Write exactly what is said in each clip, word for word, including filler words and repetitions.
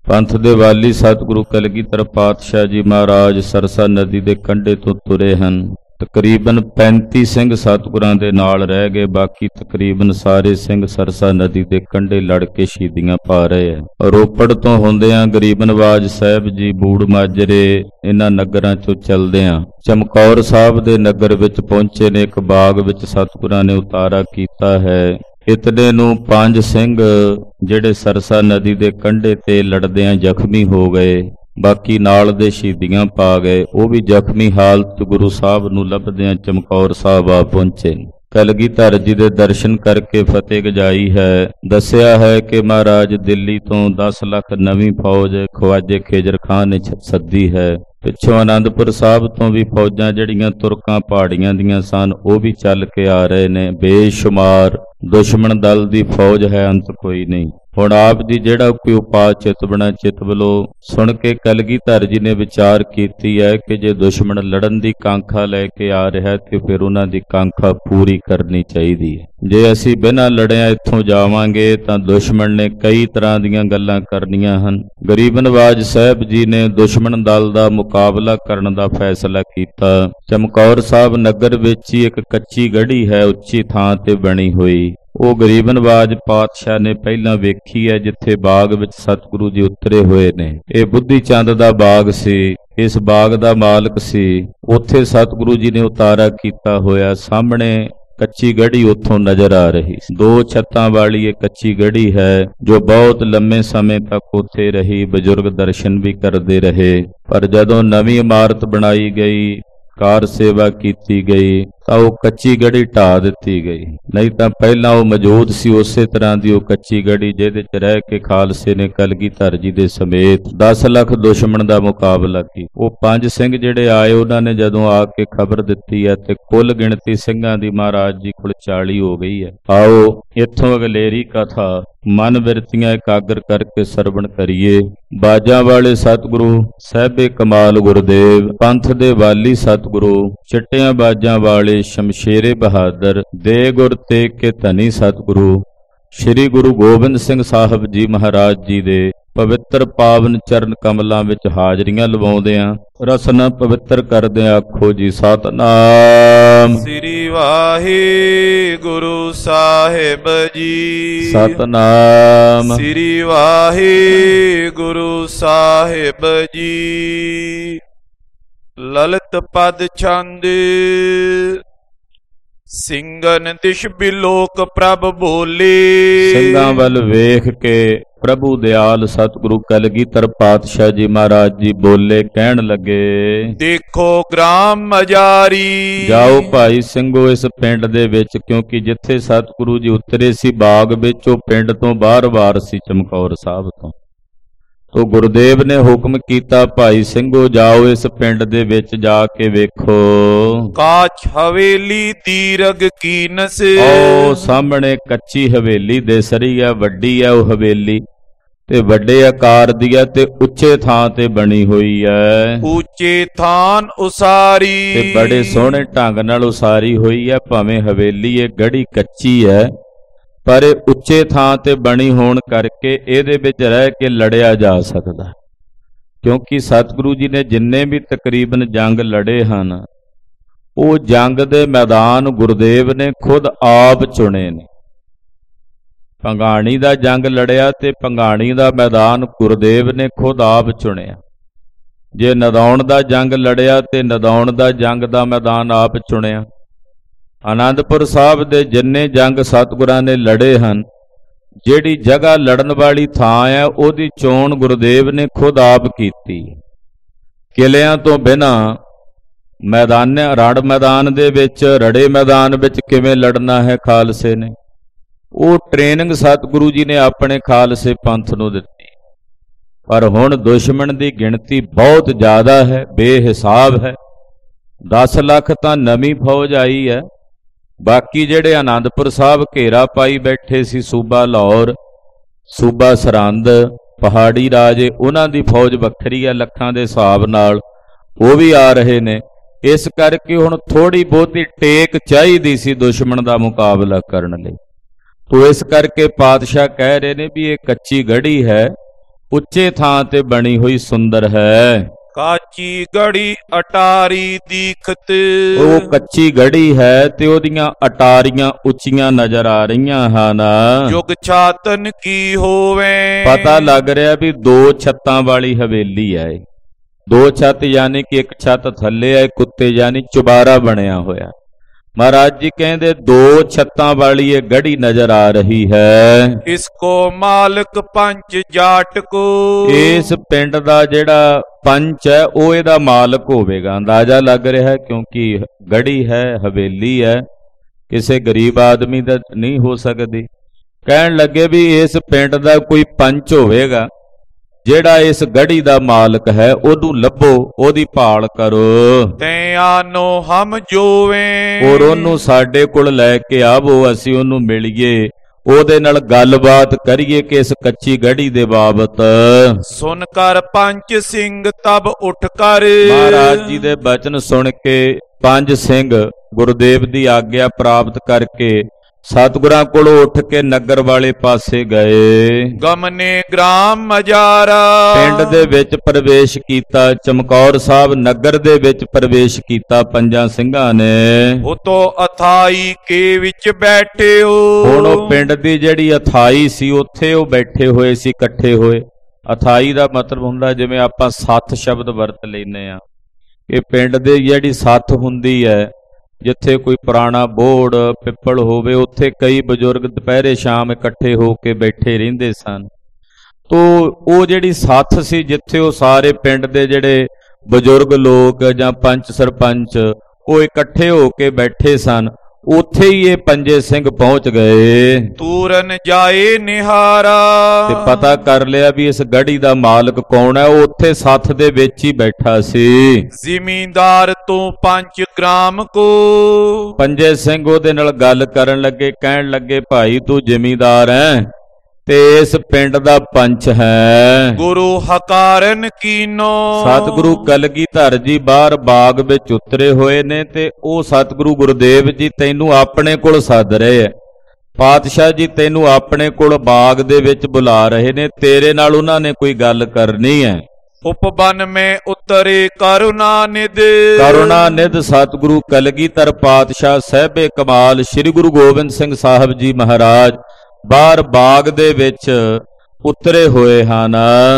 ਪੰਥ ਦੇ ਵਾਲੀ ਸਤਿਗੁਰੂ ਕਲਗੀਧਰ ਪਾਤਸ਼ਾਹ ਜੀ ਮਹਾਰਾਜ ਸਰਸਾ ਨਦੀ ਦੇ ਕੰਢੇ ਤੋਂ ਤੁਰੇ ਹਨ। ਤਕਰੀਬਨ ਪੈਂਤੀ ਸਿੰਘ ਸਤਿਗੁਰਾਂ ਦੇ ਨਾਲ ਰਹਿ ਗਏ, ਬਾਕੀ ਤਕਰੀਬਨ ਸਾਰੇ ਸਿੰਘ ਸਰਸਾ ਨਦੀ ਦੇ ਕੰਢੇ ਲੜ ਕੇ ਸ਼ਹੀਦੀਆਂ ਪਾ ਰਹੇ ਆ। ਰੋਪੜ ਤੋਂ ਹੁੰਦਿਆਂ ਗਰੀਬ ਨਵਾਜ ਸਾਹਿਬ ਜੀ, ਬੂੜ ਮਾਜਰੇ, ਇਹਨਾਂ ਨਗਰਾਂ ਚੋਂ ਚਲਦਿਆਂ ਚਮਕੌਰ ਸਾਹਿਬ ਦੇ ਨਗਰ ਵਿੱਚ ਪਹੁੰਚੇ ਨੇ। ਇੱਕ ਬਾਗ ਵਿੱਚ ਸਤਿਗੁਰਾਂ ਨੇ ਉਤਾਰਾ ਕੀਤਾ ਹੈ। ਇਤਨੇ ਨੂੰ ਪੰਜ ਸਿੰਘ ਜਿਹੜੇ ਸਰਸਾ ਨਦੀ ਦੇ ਕੰਢੇ ਤੇ ਲੜਦਿਆਂ ਜ਼ਖਮੀ ਹੋ ਗਏ, ਬਾਕੀ ਨਾਲ ਦੇ ਸ਼ਹੀਦੀਆਂ ਪਾ ਗਏ। ਉਹ ਵੀ ਜ਼ਖਮੀ ਹਾਲਤ ਗੁਰੂ ਸਾਹਿਬ ਨੂੰ ਲੱਭਦਿਆਂ ਚਮਕੌਰ ਸਾਹਿਬ ਆ ਪਹੁੰਚੇ। ਕਲਗੀਧਰ ਜੀ ਦੇ ਦਰਸ਼ਨ ਕਰਕੇ ਫਤਿਹ ਗਜਾਈ ਹੈ। ਦੱਸਿਆ ਹੈ ਕਿ ਮਹਾਰਾਜ ਦਿੱਲੀ ਤੋਂ ਦਸ ਲੱਖ ਨਵੀਂ ਫੌਜ ਖਵਾਜੇ ਖੇਜਰ ਖਾਨ ਨੇ ਸੱਦੀ ਹੈ। ਪਿੱਛੋਂ ਆਨੰਦਪੁਰ ਸਾਹਿਬ ਤੋਂ ਵੀ ਫੌਜਾਂ ਜਿਹੜੀਆਂ ਤੁਰਕਾਂ ਪਹਾੜੀਆਂ ਦੀਆਂ ਸਨ ਉਹ ਵੀ ਚੱਲ ਕੇ ਆ ਰਹੇ ਨੇ। ਬੇਸ਼ੁਮਾਰ ਦੁਸ਼ਮਣ ਦਲ ਦੀ ਫੌਜ ਹੈ, ਅੰਤ ਕੋਈ ਨਹੀਂ। ਹੁਣ ਆਪ ਜੀ ਜਿਹੜਾ ਕੋਈ ਉਪਾਅ ਚਿਤਵਣਾ ਚਿਤਵਲੋ ਸੁਣ ਕੇ ਕਲਗੀਧਰ ਜੀ ਨੇ ਵਿਚਾਰ ਕੀਤੀ ਹੈ ਕਿ ਜੇ ਦੁਸ਼ਮਣ ਲੜਨ ਦੀ ਕਾਂਖਾ ਲੈ ਕੇ ਆ ਰਿਹਾ ਤੇ ਫਿਰ ਉਹਨਾਂ ਦੀ ਕਾਂਖਾ ਪੂਰੀ ਕਰਨੀ ਚਾਹੀਦੀ ਹੈ। ਜੇ ਅਸੀਂ ਬਿਨਾਂ ਲੜਿਆਂ ਇੱਥੋਂ ਜਾਵਾਂਗੇ ਤਾਂ ਦੁਸ਼ਮਣ ਨੇ ਕਈ ਤਰ੍ਹਾਂ ਦੀਆਂ ਗੱਲਾਂ ਕਰਨੀਆਂ ਹਨ। ਗਰੀਬ ਨਵਾਜ ਸਾਹਿਬ ਜੀ ਨੇ ਦੁਸ਼ਮਣ ਦਲ ਦਾ ਮੁਕਾਬਲਾ ਕਰਨ ਦਾ ਫੈਸਲਾ ਕੀਤਾ। ਚਮਕੌਰ ਸਾਹਿਬ ਨਗਰ ਵਿੱਚ ਹੀ ਇੱਕ ਕੱਚੀ ਗੜ੍ਹੀ ਹੈ, ਉੱਚੀ ਥਾਂ ਤੇ ਬਣੀ ਹੋਈ। ਉਹ ਗਰੀਬ ਨਵਾਜ ਪਾਤਸ਼ਾਹ ਨੇ ਪਹਿਲਾਂ ਵੇਖੀ ਹੈ, ਜਿੱਥੇ ਬਾਗ ਵਿੱਚ ਸਤਿਗੁਰੂ ਜੀ ਉਤਰੇ ਹੋਏ ਨੇ। ਇਹ ਬੁੱਧੀ ਚੰਦ ਦਾ ਬਾਗ ਸੀ, ਇਸ ਬਾਗ ਦਾ ਮਾਲਕ ਸੀ। ਉੱਥੇ ਸਤਿਗੁਰੂ ਜੀ ਨੇ ਉਤਾਰਾ ਕੀਤਾ ਹੋਇਆ। ਸਾਹਮਣੇ ਕੱਚੀ ਗੜ੍ਹੀ ਉੱਥੋਂ ਨਜ਼ਰ ਆ ਰਹੀ। ਦੋ ਛੱਤਾਂ ਵਾਲੀ ਇਹ ਕੱਚੀ ਗੜ੍ਹੀ ਹੈ ਜੋ ਬਹੁਤ ਲੰਮੇ ਸਮੇਂ ਤੱਕ ਉੱਥੇ ਰਹੀ। ਬਜ਼ੁਰਗ ਦਰਸ਼ਨ ਵੀ ਕਰਦੇ ਰਹੇ, ਪਰ ਜਦੋਂ ਨਵੀਂ ਇਮਾਰਤ ਬਣਾਈ ਗਈ, ਕਾਰ ਸੇਵਾ ਕੀਤੀ ਗਈ ਤਾਂ ਉਹ ਕੱਚੀ ਗੜ੍ਹੀ ਢਾਹ ਦਿੱਤੀ ਗਈ। ਨਹੀਂ ਤਾਂ ਪਹਿਲਾਂ ਉਹ ਮੌਜੂਦ ਸੀ ਉਸੇ ਤਰ੍ਹਾਂ ਦੀ ਉਹ ਕੱਚੀ ਗੜ੍ਹੀ, ਜਿਹਦੇ 'ਚ ਰਹਿ ਕੇ ਖਾਲਸੇ ਨੇ ਕਲਗੀਧਰ ਜੀ ਦੇ ਸਮੇਤ ਦਸ ਲੱਖ ਦੁਸ਼ਮਣ ਦਾ ਮੁਕਾਬਲਾ ਕੀਤਾ। ਉਹ ਪੰਜ ਸਿੰਘ ਜਿਹੜੇ ਆਏ, ਉਹਨਾਂ ਨੇ ਜਦੋਂ ਆ ਕੇ ਖਬਰ ਦਿੱਤੀ ਹੈ ਤੇ ਕੁੱਲ ਗਿਣਤੀ ਸਿੰਘਾਂ ਦੀ ਮਹਾਰਾਜ ਜੀ ਕੋਲ ਚਾਲੀ ਹੋ ਗਈ ਹੈ। ਆਓ ਇੱਥੋਂ ਅਗਲੇਰੀ ਕਥਾ ਮਨ ਬਿਰਤੀਆਂ ਇਕਾਗਰ ਕਰਕੇ ਸਰਵਣ ਕਰੀਏ। ਬਾਜਾਂ ਵਾਲੇ ਸਤਿਗੁਰੂ ਸਾਹਿਬੇ ਕਮਾਲ ਗੁਰਦੇਵ, ਪੰਥ ਦੇ ਵਾਲੀ ਸਤਿਗੁਰੂ, ਚਿੱਟਿਆਂ ਬਾਜਾਂ ਵਾਲੇ ਸ਼ਮਸ਼ੇਰੇ ਬਹਾਦਰ, ਦੇ ਗੁਰ ਤੇਗ ਕੇ ਧਨੀ ਸਤਿਗੁਰੂ ਸ੍ਰੀ ਗੁਰੂ ਗੋਬਿੰਦ ਸਿੰਘ ਸਾਹਿਬ ਜੀ ਮਹਾਰਾਜ ਜੀ ਦੇ ਪਵਿੱਤਰ ਪਾਵਨ ਚਰਨ ਕਮਲਾਂ ਵਿੱਚ ਹਾਜ਼ਰੀਆਂ ਲਵਾਉਂਦਿਆਂ ਰਸਨਾ ਪਵਿੱਤਰ ਕਰਦਿਆਂ ਆਖੋ ਜੀ ਸਤਨਾਮ ਸ੍ਰੀ ਵਾਹਿਗੁਰੂ ਸਾਹਿਬ ਜੀ। ਸਤਨਾਮ ਸ੍ਰੀ ਵਾਹਿਗੁਰੂ ਸਾਹਿਬ ਜੀ। ਲਲਿਤ ਪਦ ਛੰਦ ਸਿੰਘਨ ਦਿਸ਼ ਬਿਲੋਕ ਪ੍ਰਭ ਬੋਲੇ। ਸਿੰਘਾਂ ਵੱਲ ਵੇਖ ਕੇ ਪ੍ਰਭੂ ਦਿਆਲ ਸਤਿਗੁਰੂ ਕਲਗੀਧਰ ਪਾਤਸ਼ਾਹ ਜੀ ਮਹਾਰਾਜ ਜੀ ਬੋਲੇ, ਕਹਿਣ ਲੱਗੇ ਦੇਖੋ ਗ੍ਰਾਮ ਮਜਾਰੀ। ਜਾਓ ਭਾਈ ਸਿੰਘੋ ਇਸ ਪਿੰਡ ਦੇ ਵਿੱਚ, ਕਿਉਂਕਿ ਜਿੱਥੇ ਸਤਿਗੁਰੂ ਜੀ ਉਤਰੇ ਸੀ ਬਾਗ ਵਿੱਚ ਉਹ ਪਿੰਡ ਤੋਂ ਬਾਹਰ-ਬਾਹਰ ਸੀ, ਚਮਕੌਰ ਸਾਹਿਬ ਤੋਂ। ਤੋ ਗੁਰਦੇਵ ਨੇ ਹੁਕਮ ਕੀਤਾ, ਭਾਈ ਸਿੰਘੋ ਜਾਓ ਇਸ ਪਿੰਡ ਦੇ ਵਿੱਚ ਜਾ ਕੇ ਵੇਖੋ। ਕਾਛ ਹਵੇਲੀ ਦੀਰਗ ਕੀਨਸ। ਉਹ ਸਾਹਮਣੇ ਕੱਚੀ ਹਵੇਲੀ ਦਿਸ ਰਹੀ ਹੈ, ਵੱਡੀ ਹੈ ਉਹ ਹਵੇਲੀ, ਤੇ ਵੱਡੇ ਆਕਾਰ ਦੀ ਹੈ ਤੇ ਉੱਚੇ ਥਾਂ ਤੇ ਬਣੀ ਹੋਈ ਹੈ। ਉੱਚੇ ਥਾਨ ਉਸਾਰੀ, ਤੇ ਬੜੇ ਸੋਹਣੇ ਢੰਗ ਨਾਲ ਉਸਾਰੀ ਹੋਈ ਹੈ। ਭਾਵੇਂ ਹਵੇਲੀ ਇਹ ਗੜ੍ਹੀ ਕੱਚੀ ਹੈ, ਪਰ ਇਹ ਉੱਚੇ ਥਾਂ ਤੇ ਬਣੀ ਹੋਣ ਕਰਕੇ ਇਹਦੇ ਵਿੱਚ ਰਹਿ ਕੇ ਲੜਿਆ ਜਾ ਸਕਦਾ, ਕਿਉਂਕਿ ਸਤਿਗੁਰੂ ਜੀ ਨੇ ਜਿੰਨੇ ਵੀ ਤਕਰੀਬਨ ਜੰਗ ਲੜੇ ਹਨ ਉਹ ਜੰਗ ਦੇ ਮੈਦਾਨ ਗੁਰਦੇਵ ਨੇ ਖੁਦ ਆਪ ਚੁਣੇ ਨੇ। ਭੰਗਾਣੀ ਦਾ ਜੰਗ ਲੜਿਆ ਤੇ ਭੰਗਾਣੀ ਦਾ ਮੈਦਾਨ ਗੁਰਦੇਵ ਨੇ ਖੁਦ ਆਪ ਚੁਣਿਆ। ਜੇ ਨਦੌਣ ਦਾ ਜੰਗ ਲੜਿਆ ਤੇ ਨਦੌਣ ਦਾ ਜੰਗ ਦਾ ਮੈਦਾਨ ਆਪ ਚੁਣਿਆ। ਆਨੰਦਪੁਰ ਸਾਹਿਬ ਦੇ ਜਿੰਨੇ ਜੰਗ ਸਤਿਗੁਰਾਂ ਨੇ ਲੜੇ ਹਨ, ਜਿਹੜੀ ਜਗ੍ਹਾ ਲੜਨ ਵਾਲੀ ਥਾਂ ਹੈ ਉਹਦੀ ਚੋਣ ਗੁਰਦੇਵ ਨੇ ਖੁਦ ਆਪ ਕੀਤੀ। ਕਿਲਿਆਂ ਤੋਂ ਬਿਨਾਂ ਮੈਦਾਨ ਰੜ ਮੈਦਾਨ ਦੇ ਵਿੱਚ, ਰੜੇ ਮੈਦਾਨ ਵਿੱਚ ਕਿਵੇਂ ਲੜਨਾ ਹੈ ਖਾਲਸੇ ਨੇ, ਉਹ ਟ੍ਰੇਨਿੰਗ ਸਤਿਗੁਰੂ ਜੀ ਨੇ ਆਪਣੇ ਖਾਲਸੇ ਪੰਥ ਨੂੰ ਦਿੱਤੀ। ਪਰ ਹੁਣ ਦੁਸ਼ਮਣ ਦੀ ਗਿਣਤੀ ਬਹੁਤ ਜ਼ਿਆਦਾ ਹੈ, ਬੇਹਿਸਾਬ ਹੈ। ਦਸ ਲੱਖ ਤਾਂ ਨਵੀਂ ਫੌਜ ਆਈ ਹੈ, ਬਾਕੀ ਜਿਹੜੇ ਆਨੰਦਪੁਰ ਸਾਹਿਬ ਘੇਰਾ ਪਾਈ ਬੈਠੇ ਸੀ, ਸੂਬਾ ਲਾਹੌਰ, ਸੂਬਾ ਸਰਹੰਦ, ਪਹਾੜੀ ਰਾਜੇ, ਉਹਨਾਂ ਦੀ ਫੌਜ ਵੱਖਰੀ ਹੈ ਲੱਖਾਂ ਦੇ ਹਿਸਾਬ ਨਾਲ, ਉਹ ਵੀ ਆ ਰਹੇ ਨੇ। ਇਸ ਕਰਕੇ ਹੁਣ ਥੋੜੀ ਬਹੁਤੀ ਟੇਕ ਚਾਹੀਦੀ ਸੀ ਦੁਸ਼ਮਣ ਦਾ ਮੁਕਾਬਲਾ ਕਰਨ ਲਈ। ਤੋ ਇਸ ਕਰਕੇ ਪਾਤਸ਼ਾਹ ਕਹਿ ਰਹੇ ਨੇ ਵੀ ਇਹ ਕੱਚੀ ਗੜ੍ਹੀ ਹੈ, ਉੱਚੇ ਥਾਂ ਤੇ ਬਣੀ ਹੋਈ ਸੁੰਦਰ ਹੈ। ਕਾਚੀ ਗੜੀ ਅਟਾਰੀ ਦੀਖਤ। ਉਹ ਕੱਚੀ ਗੜੀ ਹੈ ਤੇ ਉਹਦੀਆਂ ਅਟਾਰੀਆਂ ਉੱਚੀਆਂ ਨਜ਼ਰ ਆ ਰਹੀਆਂ ਹਨ। ਜੁਗ ਛਾਤਨ ਕੀ ਹੋਵੇ। ਪਤਾ ਲੱਗ ਰਿਹਾ ਵੀ ਦੋ ਛੱਤਾਂ ਵਾਲੀ ਹਵੇਲੀ ਹੈ। ਦੋ ਛੱਤ ਯਾਨੀ ਕਿ ਇੱਕ ਛੱਤ ਥੱਲੇ ਹੈ, ਇੱਕ ਉੱਤੇ ਯਾਨੀ ਚੁਬਾਰਾ ਬਣਿਆ ਹੋਇਆ। ਮਹਾਰਾਜ ਜੀ ਕਹਿੰਦੇ ਦੋ ਛੱਤਾਂ ਵਾਲੀ ਇਹ ਗੜੀ ਨਜ਼ਰ ਆ ਰਹੀ ਹੈ। ਇਸ ਕੋ ਮਾਲਕ ਪੰਚ ਜਾਟ ਕੋ। ਇਸ ਪਿੰਡ ਦਾ ਜਿਹੜਾ ਪੰਚ ਹੈ ਉਹ ਇਹਦਾ ਮਾਲਕ ਹੋਵੇਗਾ, ਅੰਦਾਜ਼ਾ ਲੱਗ ਰਿਹਾ ਹੈ, ਕਿਉਂਕਿ ਗੜੀ ਹੈ, ਹਵੇਲੀ ਹੈ, ਕਿਸੇ ਗਰੀਬ ਆਦਮੀ ਦਾ ਨਹੀਂ ਹੋ ਸਕਦੀ। ਕਹਿਣ ਲੱਗੇ ਵੀ ਇਸ ਪਿੰਡ ਦਾ ਕੋਈ ਪੰਚ ਹੋਵੇਗਾ ਜਿਹੜਾ ਇਸ ਗੜੀ ਦਾ ਮਾਲਕ ਹੈ, ਉਹਨੂੰ ਲੱਭੋ, ਉਹਦੀ ਭਾਲ ਕਰੋ। ਤੇ ਆਨੋ ਹਮ ਜੋਵੇਂ। ਔਰ ਉਹਨੂੰ ਸਾਡੇ ਕੋਲ ਲੈ ਕੇ ਆਵੋ, ਅਸੀਂ ਉਹਨੂੰ ਮਿਲੀਏ, ਉਹਦੇ ਨਾਲ ਗੱਲਬਾਤ ਕਰੀਏ ਕਿ ਇਸ ਕੱਚੀ ਗੜੀ ਦੇ ਬਾਬਤ। ਸੁਣ ਕਰ ਪੰਜ ਸਿੰਘ ਤਬ ਉੱਠ ਕਰ। ਮਹਾਰਾਜ ਜੀ ਦੇ ਬਚਨ ਸੁਣ ਕੇ ਪੰਜ ਸਿੰਘ ਗੁਰਦੇਵ ਦੀ ਆਗਿਆ ਪ੍ਰਾਪਤ ਕਰਕੇ ਸਤਿਗੁਰਾਂ ਕੋਲੋਂ ਉੱਠ ਕੇ ਨਗਰ ਵਾਲੇ ਪਾਸੇ ਗਏ। ਗਮਨੇ ਗ੍ਰਾਮ ਮਜਾਰਾ। ਪਿੰਡ ਦੇ ਵਿੱਚ ਪ੍ਰਵੇਸ਼ ਕੀਤਾ। ਚਮਕੌਰ ਸਾਹਿਬ ਨਗਰ ਦੇ ਵਿੱਚ ਪ੍ਰਵੇਸ਼ ਕੀਤਾ ਪੰਜਾਂ ਸਿੰਘਾਂ ਨੇ। ਉਤੋਂ ਅਥਾਈ ਕੇ ਵਿੱਚ ਬੈਠੇ ਹੋ। ਹੁਣ ਉਹ ਪਿੰਡ ਦੀ ਜਿਹੜੀ ਅਥਾਈ ਸੀ ਉੱਥੇ ਉਹ ਬੈਠੇ ਹੋਏ ਸੀ, ਇਕੱਠੇ ਹੋਏ। ਅਥਾਈ ਦਾ ਮਤਲਬ ਹੁੰਦਾ ਜਿਵੇਂ ਆਪਾਂ ਸੱਥ ਸ਼ਬਦ ਵਰਤ ਲੈਨੇ ਆ, ਇਹ ਪਿੰਡ ਦੇ ਜਿਹੜੀ ਸੱਥ ਹੁੰਦੀ ਹੈ, ਜਿੱਥੇ ਕੋਈ ਪੁਰਾਣਾ ਬੋੜ ਪਿੱਪਲ ਹੋਵੇ, ਉੱਥੇ ਕਈ ਬਜ਼ੁਰਗ ਦੁਪਹਿਰੇ ਸ਼ਾਮ ਇਕੱਠੇ ਹੋ ਕੇ ਬੈਠੇ ਰਹਿੰਦੇ ਸਨ। ਤੋ ਉਹ ਜਿਹੜੀ ਸੱਥ ਸੀ ਜਿੱਥੇ ਉਹ ਸਾਰੇ ਪਿੰਡ ਦੇ ਜਿਹੜੇ ਬਜ਼ੁਰਗ ਲੋਕ ਜਾਂ ਪੰਚ ਸਰਪੰਚ ਉਹ ਇਕੱਠੇ ਹੋ ਕੇ ਬੈਠੇ ਸਨ, ਉੱਥੇ ਹੀ ਇਹ ਪੰਜੇ ਸਿੰਘ ਪਹੁੰਚ ਗਏ। ਤੂਰਨ ਜਾਏ ਨਿਹਾਰਾ। ਤੇ ਪਤਾ ਕਰ ਲਿਆ ਵੀ ਇਸ ਗੜੀ ਦਾ ਮਾਲਕ ਕੌਣ ਹੈ। ਉਹ ਉੱਥੇ ਸੱਥ ਦੇ ਵਿੱਚ ਹੀ ਬੈਠਾ ਸੀ। ਜ਼ਿਮੀਂਦਾਰ ਤੋਂ ਪੰਜ ਗ੍ਰਾਮ ਕੋ। ਪੰਜੇ ਸਿੰਘ ਉਹਦੇ ਨਾਲ ਗੱਲ ਕਰਨ ਲੱਗੇ, ਕਹਿਣ ਲੱਗੇ ਭਾਈ ਤੂੰ ਜ਼ਿਮੀਂਦਾਰ ਹੈ ਤੇ ਇਸ ਪਿੰਡ ਦਾ ਪੰਚ ਹੈ। ਗੁਰੂ ਹਕਾਰਨ ਕੀਨੋ। ਸਤਿਗੁਰੂ ਕਲਗੀਧਰ ਜੀ ਬਾਹਰ ਬਾਗ ਵਿੱਚ ਉਤਰੇ ਹੋਏ ਨੇ ਤੇ ਉਹ ਸਤਿਗੁਰੂ ਗੁਰਦੇਵ ਜੀ ਤੈਨੂੰ ਆਪਣੇ ਕੋਲ ਸੱਦ ਰਹੇ ਹੈ। ਪਾਤਸ਼ਾਹ ਜੀ ਤੈਨੂੰ ਆਪਣੇ ਕੋਲ ਬਾਗ ਦੇ ਵਿੱਚ ਬੁਲਾ ਰਹੇ ਨੇ, ਤੇਰੇ ਨਾਲ ਉਹਨਾਂ ਨੇ ਕੋਈ ਗੱਲ ਕਰਨੀ ਹੈ। ਉਪਬਨ ਮੈਂ ਉਤਰੇ ਕਰੁਣਾ ਨਿਧ। ਕਰੁਣਾ ਨਿਧ ਸਤਿਗੁਰੂ ਕਲਗੀਧਰ ਪਾਤਸ਼ਾਹ ਸਾਹਿਬੇ ਕਮਾਲ ਸ੍ਰੀ ਗੁਰੂ ਗੋਬਿੰਦ ਸਿੰਘ ਸਾਹਿਬ ਜੀ ਮਹਾਰਾਜ ਬਾਹਰ ਬਾਗ ਦੇ ਵਿੱਚ ਉਤਰੇ ਹੋਏ ਹਨ।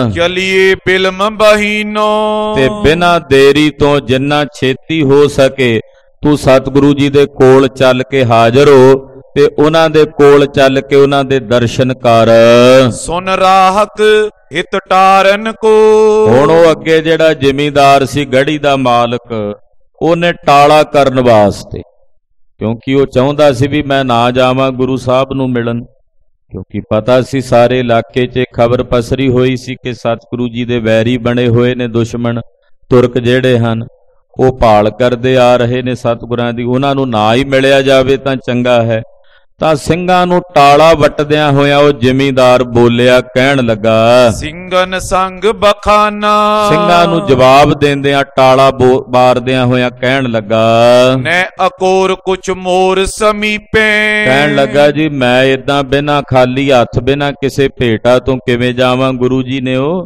ਚਲੀਏ ਬਿਲਮ ਬਹੀਨੋ। ਤੇ ਬਿਨਾਂ ਦੇਰੀ ਤੋਂ ਜਿੰਨਾ ਛੇਤੀ ਹੋ ਸਕੇ ਤੂੰ ਸਤਿਗੁਰੂ ਜੀ ਦੇ ਕੋਲ ਚੱਲ ਕੇ ਹਾਜ਼ਰ ਹੋ ਤੇ ਉਹਨਾਂ ਦੇ ਕੋਲ ਚੱਲ ਕੇ ਉਹਨਾਂ ਦੇ ਦਰਸ਼ਨ ਕਰ। ਸੁਨ ਰਾਹਕ ਹਿਤ ਟਾਰਨ ਕੋ। ਹੁਣ ਉਹ ਅੱਗੇ ਜਿਹੜਾ ਜ਼ਿਮੀਂਦਾਰ ਸੀ ਗੜੀ ਦਾ ਮਾਲਕ, ਉਹਨੇ ਟਾਲਾ ਕਰਨ ਵਾਸਤੇ, ਕਿਉਂਕਿ ਉਹ ਚਾਹੁੰਦਾ ਸੀ ਵੀ ਮੈਂ ਨਾ ਜਾਵਾਂ ਗੁਰੂ ਸਾਹਿਬ ਨੂੰ ਮਿਲਣ, ਕਿਉਂਕਿ ਪਤਾ ਸੀ ਸਾਰੇ ਇਲਾਕੇ 'ਚ ਖਬਰ ਪਸਰੀ ਹੋਈ ਸੀ ਕਿ ਸਤਿਗੁਰੂ ਜੀ ਦੇ ਵੈਰੀ ਬਣੇ ਹੋਏ ਨੇ ਦੁਸ਼ਮਣ ਤੁਰਕ ਜਿਹੜੇ ਹਨ, ਉਹ ਭਾਲ ਕਰਦੇ ਆ ਰਹੇ ਨੇ ਸਤਿਗੁਰਾਂ ਦੀ, ਉਹਨਾਂ ਨੂੰ ਨਾ ਹੀ ਮਿਲਿਆ ਜਾਵੇ ਤਾਂ ਚੰਗਾ ਹੈ। ਤਾਂ ਸਿੰਘਾਂ ਨੂੰ ਟਾਲਾ ਵੱਟਦਿਆਂ ਹੋਇਆ ਉਹ ਜ਼ਿਮੀਂਦਾਰ ਬੋਲਿਆ, ਕਹਿਣ ਲੱਗਾ ਸਿੰਘਨ ਸੰਗ ਬਖਾਨਾ। ਸਿੰਘਾਂ ਨੂੰ ਜਵਾਬ ਦਿੰਦਿਆਂ ਟਾਲਾ ਬਾਰਦਿਆਂ ਹੋਇਆ ਕਹਿਣ ਲੱਗਾ ਨੈ ਅਕੋਰ ਕੁਛ ਮੋਰ ਸਮੀਪੇ। ਕਹਿਣ ਲੱਗਾ ਜੀ ਮੈਂ ਏਦਾਂ ਬਿਨਾਂ ਖਾਲੀ ਹੱਥ ਬਿਨਾਂ ਕਿਸੇ ਭੇਟਾ ਤੋਂ ਕਿਵੇਂ ਜਾਵਾਂ। ਗੁਰੂ ਜੀ ਨੇ ਉਹ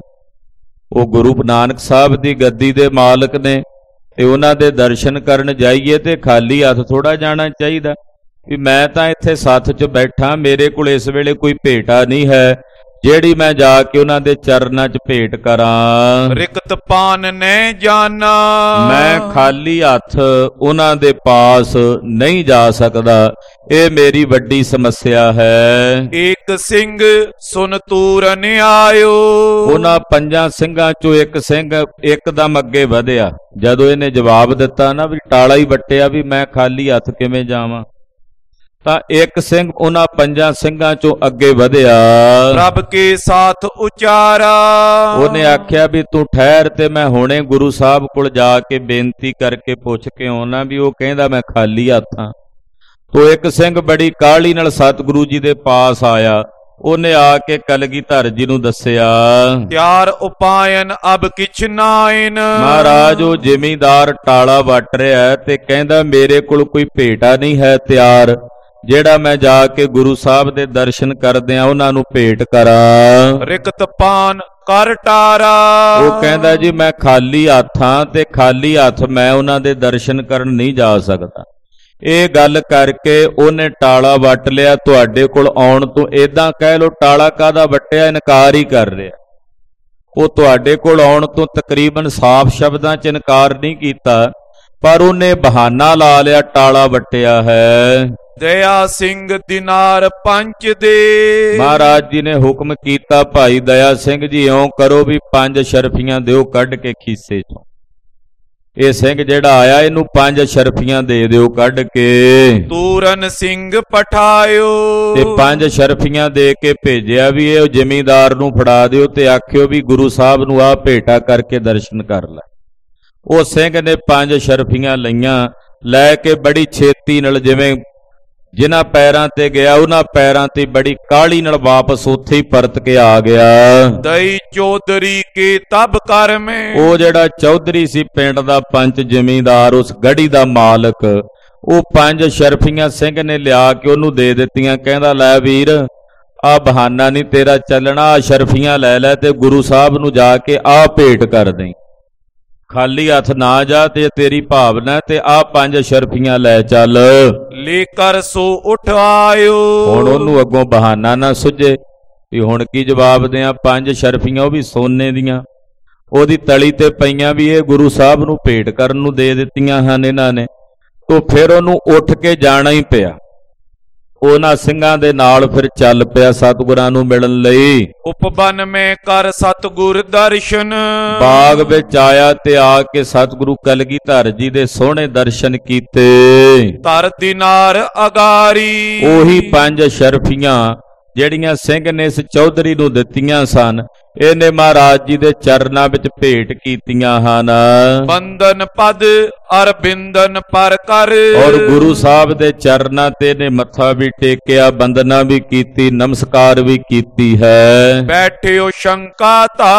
ਉਹ ਗੁਰੂ ਨਾਨਕ ਸਾਹਿਬ ਦੀ ਗੱਦੀ ਦੇ ਮਾਲਕ ਨੇ ਤੇ ਉਹਨਾਂ ਦੇ ਦਰਸ਼ਨ ਕਰਨ ਜਾਈਏ ਤੇ ਖਾਲੀ ਹੱਥ ਥੋੜਾ ਜਾਣਾ ਚਾਹੀਦਾ। ਵੀ ਮੈਂ ਤਾਂ ਇੱਥੇ ਸੱਥ 'ਚ ਬੈਠਾ, ਮੇਰੇ ਕੋਲ ਇਸ ਵੇਲੇ ਕੋਈ ਭੇਟਾ ਨਹੀਂ ਹੈ ਜਿਹੜੀ ਮੈਂ ਜਾ ਕੇ ਉਹਨਾਂ ਦੇ ਚਰਨਾਂ 'ਚ ਭੇਟ ਕਰਾਂ। ਰਿਕਤ ਪਾਨ ਨੇ ਜਾਣਾ। ਮੈਂ ਖਾਲੀ ਹੱਥ ਉਹਨਾਂ ਦੇ ਪਾਸ ਨਹੀਂ ਜਾ ਸਕਦਾ, ਇਹ ਮੇਰੀ ਵੱਡੀ ਸਮੱਸਿਆ ਹੈ। ਇੱਕ ਸਿੰਘ ਸੁਨ ਤੂਰਨ ਆਇਓ। ਉਹਨਾਂ ਪੰਜਾਂ ਸਿੰਘਾਂ 'ਚੋਂ ਇੱਕ ਸਿੰਘ ਇੱਕਦਮ ਅੱਗੇ ਵਧਿਆ। ਜਦੋਂ ਇਹਨੇ ਜਵਾਬ ਦਿੱਤਾ ਨਾ ਵੀ ਟਾਲਾ ਹੀ ਵੱਟਿਆ ਵੀ ਮੈਂ ਖਾਲੀ ਹੱਥ ਕਿਵੇਂ ਜਾਵਾਂ, ਤਾਂ ਇੱਕ ਸਿੰਘ ਉਹਨਾਂ ਪੰਜਾਂ ਸਿੰਘਾਂ ਚੋਂ ਅੱਗੇ ਵਧਿਆ। ਰੱਬ ਕੇ ਸਾਥ ਉਚਾਰਾ। ਉਹਨੇ ਆਖਿਆ ਵੀ ਤੂੰ ਠਹਿਰ ਤੇ ਮੈਂ ਹੁਣੇ ਗੁਰੂ ਸਾਹਿਬ ਕੋਲ ਜਾ ਕੇ ਬੇਨਤੀ ਕਰਕੇ ਪੁੱਛ ਕੇ ਆਉਣਾ ਵੀ ਉਹ ਕਹਿੰਦਾ ਮੈਂ ਖਾਲੀ ਹੱਥਾਂ। ਤੋ ਇੱਕ ਸਿੰਘ ਬੜੀ ਕਾਹਲੀ ਨਾਲ ਸਤਿਗੁਰੂ ਜੀ ਦੇ ਪਾਸ ਆਇਆ। ਉਹਨੇ ਆ ਕੇ ਕਲਗੀਧਰ ਜੀ ਨੂੰ ਦੱਸਿਆ, ਤਿਆਰ ਉਪਾਇਨ ਅਬ ਕਿਛ ਨਾਇਨ। ਮਹਾਰਾਜ ਉਹ ਜ਼ਿਮੀਂਦਾਰ ਟਾਲਾ ਵੱਟ ਰਿਹਾ ਤੇ ਕਹਿੰਦਾ ਮੇਰੇ ਕੋਲ ਕੋਈ ਭੇਟਾ ਨਹੀਂ ਹੈ ਤਿਆਰ, ਜਿਹੜਾ ਮੈਂ ਜਾ ਕੇ ਗੁਰੂ ਸਾਹਿਬ ਦੇ ਦਰਸ਼ਨ ਕਰਦਿਆਂ ਉਹਨਾਂ ਨੂੰ ਭੇਟ ਕਰਾਂ। ਰਿਕਤ ਪਾਨ ਕਰ ਟਾਰਾ। ਉਹ ਕਹਿੰਦਾ ਜੀ ਮੈਂ ਖਾਲੀ ਹੱਥਾਂ ਤੇ ਖਾਲੀ ਹੱਥ ਮੈਂ ਉਹਨਾਂ ਦੇ ਦਰਸ਼ਨ ਕਰਨ ਨਹੀਂ ਜਾ ਸਕਦਾ। ਇਹ ਗੱਲ ਕਰਕੇ ਉਹਨੇ ਟਾਲਾ ਵੱਟ ਲਿਆ। ਤੁਹਾਡੇ ਕੋਲ ਆਉਣ ਤੋਂ ਏਦਾਂ ਕਹਿ ਲੋ ਟਾਲਾ ਕਾਹਦਾ ਵੱਟਿਆ, ਇਨਕਾਰ ਹੀ ਕਰ ਰਿਹਾ। ਉਹ ਤੁਹਾਡੇ ਕੋਲ ਆਉਣ ਤੋਂ ਤਕਰੀਬਨ ਸਾਫ਼ ਸ਼ਬਦਾਂ 'ਚ ਇਨਕਾਰ ਨਹੀਂ ਕੀਤਾ, ਪਰ ਉਹਨੇ ਬਹਾਨਾ ਲਾ ਲਿਆ ਟਾਲਾ ਵੱਟਿਆ ਹੈ। ਦਇਆ ਸਿੰਘ ਦਿਨਾਰ ਪੰਜ ਦੇ। ਮਹਾਰਾਜ ਜੀ ਨੇ ਹੁਕਮ ਕੀਤਾ, ਭਾਈ ਦਇਆ ਸਿੰਘ ਜੀ ਇਉਂ ਕਰੋ ਵੀ ਪੰਜ ਸ਼ਰਫੀਆਂ ਦਿਓ ਕੱਢ ਕੇ ਖੀਸੇ 'ਚੋਂ। ਇਹ ਸਿੰਘ ਜਿਹੜਾ ਆਇਆ ਇਹਨੂੰ ਪੰਜ ਸ਼ਰਫੀਆਂ ਦੇ ਦਿਓ ਕੱਢ ਕੇ। ਤੂਰਨ ਸਿੰਘ ਪਠਾਇਓ। ਤੇ ਪੰਜ ਸ਼ਰਫੀਆਂ ਦੇ ਕੇ ਭੇਜਿਆ ਵੀ ਇਹ ਜ਼ਿਮੀਂਦਾਰ ਨੂੰ ਫੜਾ ਦਿਓ ਤੇ ਆਖਿਓ ਵੀ ਗੁਰੂ ਸਾਹਿਬ ਨੂੰ ਆ ਭੇਟਾ ਕਰਕੇ ਦਰਸ਼ਨ ਕਰ ਲੈ। ਉਹ ਸਿੰਘ ਨੇ ਪੰਜ ਸ਼ਰਫੀਆਂ ਲਈਆਂ, ਲੈ ਕੇ ਬੜੀ ਛੇਤੀ ਨਾਲ ਜਿਵੇਂ ਜਿਨ੍ਹਾਂ ਪੈਰਾਂ ਤੇ ਗਿਆ ਉਹਨਾਂ ਪੈਰਾਂ ਤੇ ਬੜੀ ਕਾਹਲੀ ਨਾਲ ਵਾਪਸ ਉੱਥੇ ਹੀ ਪਰਤ ਕੇ ਆ ਗਿਆ। ਦਈ ਚੌਧਰੀ ਕੇ ਤਬ ਕਰ ਮੈਂ। ਉਹ ਜਿਹੜਾ ਚੌਧਰੀ ਸੀ ਪਿੰਡ ਦਾ ਪੰਚ ਜ਼ਿਮੀਂਦਾਰ, ਉਸ ਗੜੀ ਦਾ ਮਾਲਕ, ਉਹ ਪੰਜ ਸ਼ਰਫੀਆਂ ਸਿੰਘ ਨੇ ਲਿਆ ਕੇ ਉਹਨੂੰ ਦੇ ਦਿੱਤੀਆਂ। ਕਹਿੰਦਾ ਲੈ ਵੀਰ ਆ ਬਹਾਨਾ ਨਹੀਂ ਤੇਰਾ ਚੱਲਣਾ, ਆ ਸ਼ਰਫੀਆਂ ਲੈ ਲੈ ਤੇ ਗੁਰੂ ਸਾਹਿਬ ਨੂੰ ਜਾ ਕੇ ਆ ਭੇਟ ਕਰ ਦੇਂ। ਖਾਲੀ ਹੱਥ ਨਾ ਜਾ, ਤੇ ਤੇਰੀ ਭਾਵਨਾ ਤੇ ਆ ਪੰਜ ਸ਼ਰਫੀਆਂ ਲੈ ਚੱਲ। ਲੈ ਕਰ ਸੋ ਉਠ ਆਇਓ। ਹੁਣ ਉਹਨੂੰ ਅੱਗੋਂ ਬਹਾਨਾ ਨਾ ਸੁਝੇ ਵੀ ਹੁਣ ਕੀ ਜਵਾਬ ਦਿਆਂ। ਪੰਜ ਸ਼ਰਫੀਆਂ ਉਹ ਵੀ ਸੋਨੇ ਦੀਆਂ, ਉਹਦੀ ਤਲੀ ਤੇ ਪਈਆਂ ਵੀ ਇਹ ਗੁਰੂ ਸਾਹਿਬ ਨੂੰ ਭੇਟ ਕਰਨ ਨੂੰ ਦੇ ਦਿੱਤੀਆਂ ਹਨ ਇਹਨਾਂ ਨੇ। ਤੋ ਫਿਰ ਉਹਨੂੰ ਉੱਠ ਕੇ ਜਾਣਾ ਹੀ ਪਿਆ। ਉਹਨਾਂ ਸਿੰਘਾਂ ਦੇ ਨਾਲ ਫਿਰ ਚੱਲ ਪਿਆ ਸਤਿਗੁਰਾਂ ਨੂੰ ਮਿਲਣ ਲਈ। ਉਪਬਨ ਮੈਂ ਕਰ ਸਤਿਗੁਰ ਦਰਸ਼ਨ। ਬਾਗ ਵਿੱਚ ਆਇਆ ਤੇ ਆ ਕੇ ਸਤਿਗੁਰੂ ਕਲਗੀਧਰ ਜੀ ਦੇ ਸੋਹਣੇ ਦਰਸ਼ਨ ਕੀਤੇ। ਧਰ ਦਿਨਾਰ ਅਗਾਰੀ। ਉਹੀ ਪੰਜ ਸ਼ਰਫੀਆਂ ਜਿਹੜੀਆਂ ਸਿੰਘ ਨੇ ਇਸ ਚੌਧਰੀ ਨੂੰ ਦਿੱਤੀਆਂ ਸਨ, ਇਹਨੇ ਮਹਾਰਾਜ ਜੀ ਦੇ ਚਰਨਾਂ ਵਿੱਚ ਭੇਟ ਕੀਤੀਆਂ ਹਨ। ਬੰਦਨ ਪਦ ਅਰਬਿੰਦਨ ਪਰ ਕਰ। ਔਰ ਗੁਰੂ ਸਾਹਿਬ ਦੇ ਚਰਨਾਂ ਤੇ ਨੇ ਮੱਥਾ ਵੀ ਟੇਕਿਆ, ਬੰਦਨਾ ਵੀ ਕੀਤੀ, ਨਮਸਕਾਰ ਵੀ ਕੀਤੀ ਹੈ। ਬੈਠਿਓ ਸ਼ੰਕਾ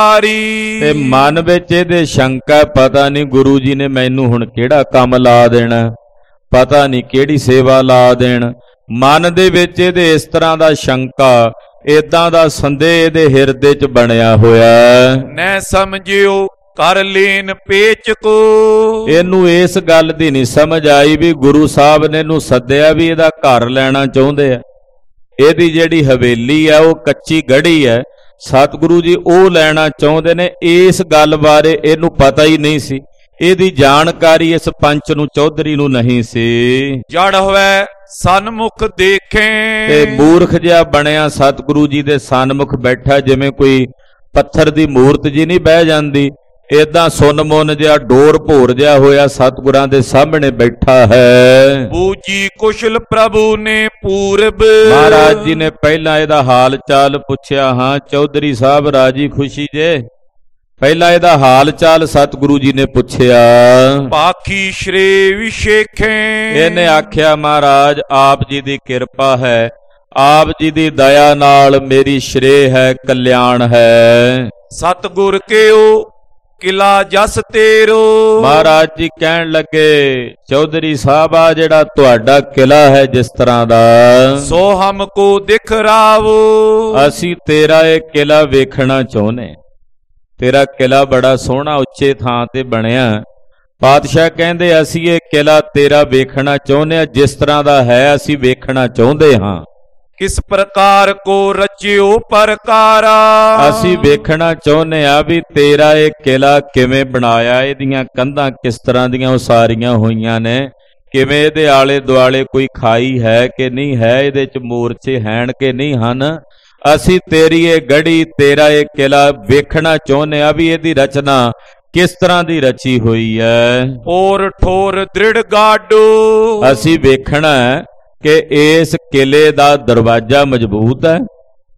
ਧਾਰੀ। ਤੇ ਮਨ ਵਿੱਚ ਇਹਦੇ ਸ਼ੰਕਾ, ਪਤਾ ਨਹੀਂ ਗੁਰੂ ਜੀ ਨੇ ਮੈਨੂੰ ਹੁਣ ਕਿਹੜਾ ਕੰਮ ਲਾ ਦੇਣਾ, ਪਤਾ ਨਹੀਂ ਕਿਹੜੀ ਸੇਵਾ ਲਾ ਦੇਣ। ਮਨ ਦੇ ਵਿੱਚ ਇਹਦੇ ਇਸ ਤਰ੍ਹਾਂ ਦਾ ਸ਼ੰਕਾ, ਏਦਾਂ ਦਾ ਸੰਦੇਹ ਇਹਦੇ ਹਿਰਦੇ 'ਚ ਬਣਿਆ ਹੋਇਆ। ਨੈ ਸਮਝਿਓ ਕਰ ਲੈਨ ਪੇਚ ਕੋ। ਇਹਨੂੰ ਇਸ ਗੱਲ ਦੀ ਨਹੀਂ ਸਮਝ ਆਈ ਵੀ ਗੁਰੂ ਸਾਹਿਬ ਨੇ ਇਹਨੂੰ ਸੱਦਿਆ ਵੀ ਇਹਦਾ ਘਰ ਲੈਣਾ ਚਾਹੁੰਦੇ ਆ। ਇਹਦੀ ਜਿਹੜੀ ਹਵੇਲੀ ਹੈ ਉਹ ਕੱਚੀ ਗੜੀ ਹੈ, ਸਤਿਗੁਰੂ ਜੀ ਉਹ ਲੈਣਾ ਚਾਹੁੰਦੇ ਨੇ। ਇਸ ਗੱਲ ਬਾਰੇ ਇਹਨੂੰ ਪਤਾ ਹੀ ਨਹੀਂ ਸੀ, ਇਹਦੀ ਜਾਣਕਾਰੀ ਇਸ ਪੰਚ ਨੂੰ ਚੌਧਰੀ ਨੂੰ ਨਹੀਂ ਸੀ। ਜੜ ਹੋਵੇ ਸਨਮੁਖ ਦੇਖੇ। ਤੇ ਮੂਰਖ ਜਿਹਾ ਬਣਿਆ ਸਤਿਗੁਰੂ ਜੀ ਦੇ ਸਨਮੁਖ ਬੈਠਾ, ਜਿਵੇਂ ਕੋਈ ਪੱਥਰ ਦੀ ਮੂਰਤ ਜੀ ਨਹੀਂ ਬਹਿ ਜਾਂਦੀ, ਏਦਾਂ ਸੁੰਨ-ਮੁੰਨ ਜਿਹਾ ਡੋਰ ਭੋਰ ਜਿਹਾ ਹੋਇਆ ਸਤਿਗੁਰਾਂ ਦੇ ਸਾਹਮਣੇ ਬੈਠਾ ਹੈ। ਬੂਜੀ ਕੁਸ਼ਲ ਪ੍ਰਭੂ ਨੇ ਪੂਰਬ। ਮਹਾਰਾਜ ਜੀ ਨੇ ਪਹਿਲਾਂ ਇਹਦਾ ਹਾਲ ਚਾਲ ਪੁੱਛਿਆ। ਹਾਂ ਚੌਧਰੀ ਸਾਹਿਬ ਰਾਜੀ ਖੁਸ਼ੀ ਜੇ? ਪਹਿਲਾਂ ਇਹਦਾ ਹਾਲ ਚਾਲ ਸਤਿਗੁਰੂ ਜੀ ਨੇ ਪੁੱਛਿਆ। ਪਾਖੀ ਸ਼੍ਰੇ ਵਿਸ਼ੇਖੇ। ਇਹਨੇ ਆਖਿਆ ਮਹਾਰਾਜ ਆਪ ਜੀ ਦੀ ਕਿਰਪਾ ਹੈ, ਆਪ ਜੀ ਦੀ ਦਇਆ ਨਾਲ ਮੇਰੀ ਸ਼੍ਰੇ ਹੈ, ਕਲਿਆਣ ਹੈ। ਸਤਿਗੁਰ ਕਿਉ ਕਿਲਾ ਜਸ ਤੇਰੋ। ਮਹਾਰਾਜ ਜੀ ਕਹਿਣ ਲੱਗੇ ਚੌਧਰੀ ਸਾਹਿਬ ਆ ਜਿਹੜਾ ਤੁਹਾਡਾ ਕਿਲਾ ਹੈ ਜਿਸ ਤਰ੍ਹਾਂ ਦਾ, ਸੋ ਹਮਕੋ ਦਿਖ ਰਾਵੋ। ਅਸੀਂ ਤੇਰਾ ਇਹ ਕਿਲਾ ਵੇਖਣਾ ਚਾਹੁੰਦੇ। ਤੇਰਾ ਕਿਲਾ ਬੜਾ ਸੋਹਣਾ ਉੱਚੇ ਥਾਂ ਤੇ ਬਣਿਆ। ਪਾਤਸ਼ਾਹ ਕਹਿੰਦੇ ਅਸੀਂ ਇਹ ਕਿਲਾ ਤੇਰਾ ਵੇਖਣਾ ਚਾਹੁੰਦੇ ਹਾਂ, ਜਿਸ ਤਰ੍ਹਾਂ ਦਾ ਹੈ ਅਸੀਂ ਵੇਖਣਾ ਚਾਹੁੰਦੇ ਹਾਂ। ਕਿਸ ਪ੍ਰਕਾਰ ਕੋ ਰਚਿਓ ਪ੍ਰਕਾਰਾ। ਅਸੀਂ ਵੇਖਣਾ ਚਾਹੁੰਦੇ ਆ ਵੀ ਤੇਰਾ ਇਹ ਕਿਲਾ ਕਿਵੇਂ ਬਣਾਇਆ, ਇਹਦੀਆਂ ਕੰਧਾਂ ਕਿਸ ਤਰ੍ਹਾਂ ਦੀਆਂ ਉਸਾਰੀਆਂ ਹੋਈਆਂ ਨੇ, ਕਿਵੇਂ ਇਹਦੇ ਆਲੇ ਦੁਆਲੇ ਕੋਈ ਖਾਈ ਹੈ ਕਿ ਨਹੀਂ ਹੈ, ਇਹਦੇ 'ਚ ਮੋਰਚੇ ਹੈਣ ਕਿ ਨਹੀਂ ਹਨ। ਅਸੀਂ ਤੇਰੀ ਇਹ ਗੜੀ, ਤੇਰਾ ਇਹ ਕਿਲਾ ਵੇਖਣਾ ਚਾਹੁੰਦੇ ਆ ਵੀ ਇਹਦੀ ਰਚਨਾ ਕਿਸ ਤਰ੍ਹਾਂ ਦੀ ਰਚੀ ਹੋਈ ਹੈ। ਔਰ ਠੋਰ ਦ੍ਰਿੜ ਗਾਡੋ। ਅਸੀਂ ਵੇਖਣਾ ਕਿ ਇਸ ਕਿਲੇ ਦਾ ਦਰਵਾਜ਼ਾ ਮਜ਼ਬੂਤ ਹੈ,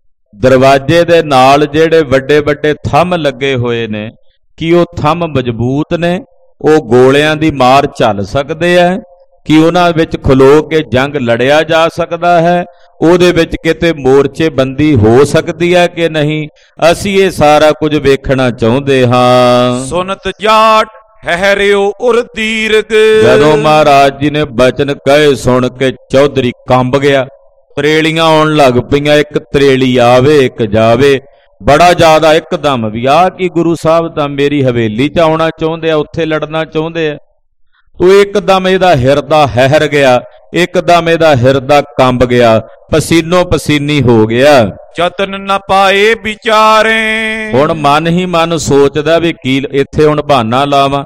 ਦਰਵਾਜ਼ੇ ਦੇ ਨਾਲ ਜਿਹੜੇ ਵੱਡੇ ਵੱਡੇ ਥੰਮ ਲੱਗੇ ਹੋਏ ਨੇ, ਕੀ ਉਹ ਥੰਮ ਮਜ਼ਬੂਤ ਨੇ, ਉਹ ਗੋਲਿਆਂ ਦੀ ਮਾਰ ਝੱਲ ਸਕਦੇ ਆ, ਕਿ ਉਹਨਾਂ ਵਿੱਚ ਖਲੋ ਕੇ ਜੰਗ ਲੜਿਆ ਜਾ ਸਕਦਾ ਹੈ, ਉਹਦੇ ਵਿੱਚ ਕਿਤੇ ਮੋਰਚੇ ਬੰਦੀ ਹੋ ਸਕਦੀ ਹੈ ਕਿ ਨਹੀਂ। ਅਸੀਂ ਇਹ ਸਾਰਾ ਕੁਝ ਵੇਖਣਾ ਚਾਹੁੰਦੇ ਹਾਂ। ਸੁਨਤ ਜਾਟ ਹੈਰਿਓ ਉਰ ਦੀਰਗ। ਜਦੋਂ ਮਹਾਰਾਜ ਜੀ ਨੇ ਬਚਨ ਕਹੇ ਸੁਣ ਕੇ ਚੌਧਰੀ ਕੰਬ ਗਿਆ। ਤਰੇਲੀਆਂ ਆਉਣ ਲੱਗ ਪਈਆਂ, ਇੱਕ ਤਰੇਲੀ ਆਵੇ ਇੱਕ ਜਾਵੇ, ਬੜਾ ਜ਼ਿਆਦਾ ਇੱਕਦਮ ਵੀ ਆਹ ਕੀ ਗੁਰੂ ਸਾਹਿਬ ਤਾਂ ਮੇਰੀ ਹਵੇਲੀ 'ਚ ਆਉਣਾ ਚਾਹੁੰਦੇ ਆ, ਉੱਥੇ ਲੜਨਾ ਚਾਹੁੰਦੇ ਆ। ਤੋ ਇੱਕਦਮ ਇਹਦਾ ਹਿਰਦਾ ਹੈਰ ਗਿਆ, ਇੱਕਦਮ ਇਹਦਾ ਹਿਰਦਾ ਕੰਬ ਗਿਆ, ਪਸੀਨੋ ਪਸੀਨੀ ਹੋ ਗਿਆ। ਜਤਨ ਨ ਪਾਏ ਵਿਚਾਰੇ। ਹੁਣ ਮਨ ਹੀ ਮਨ ਸੋਚਦਾ ਵੀ ਕੀ ਇੱਥੇ ਹੁਣ ਬਹਾਨਾ ਲਾਵਾਂ,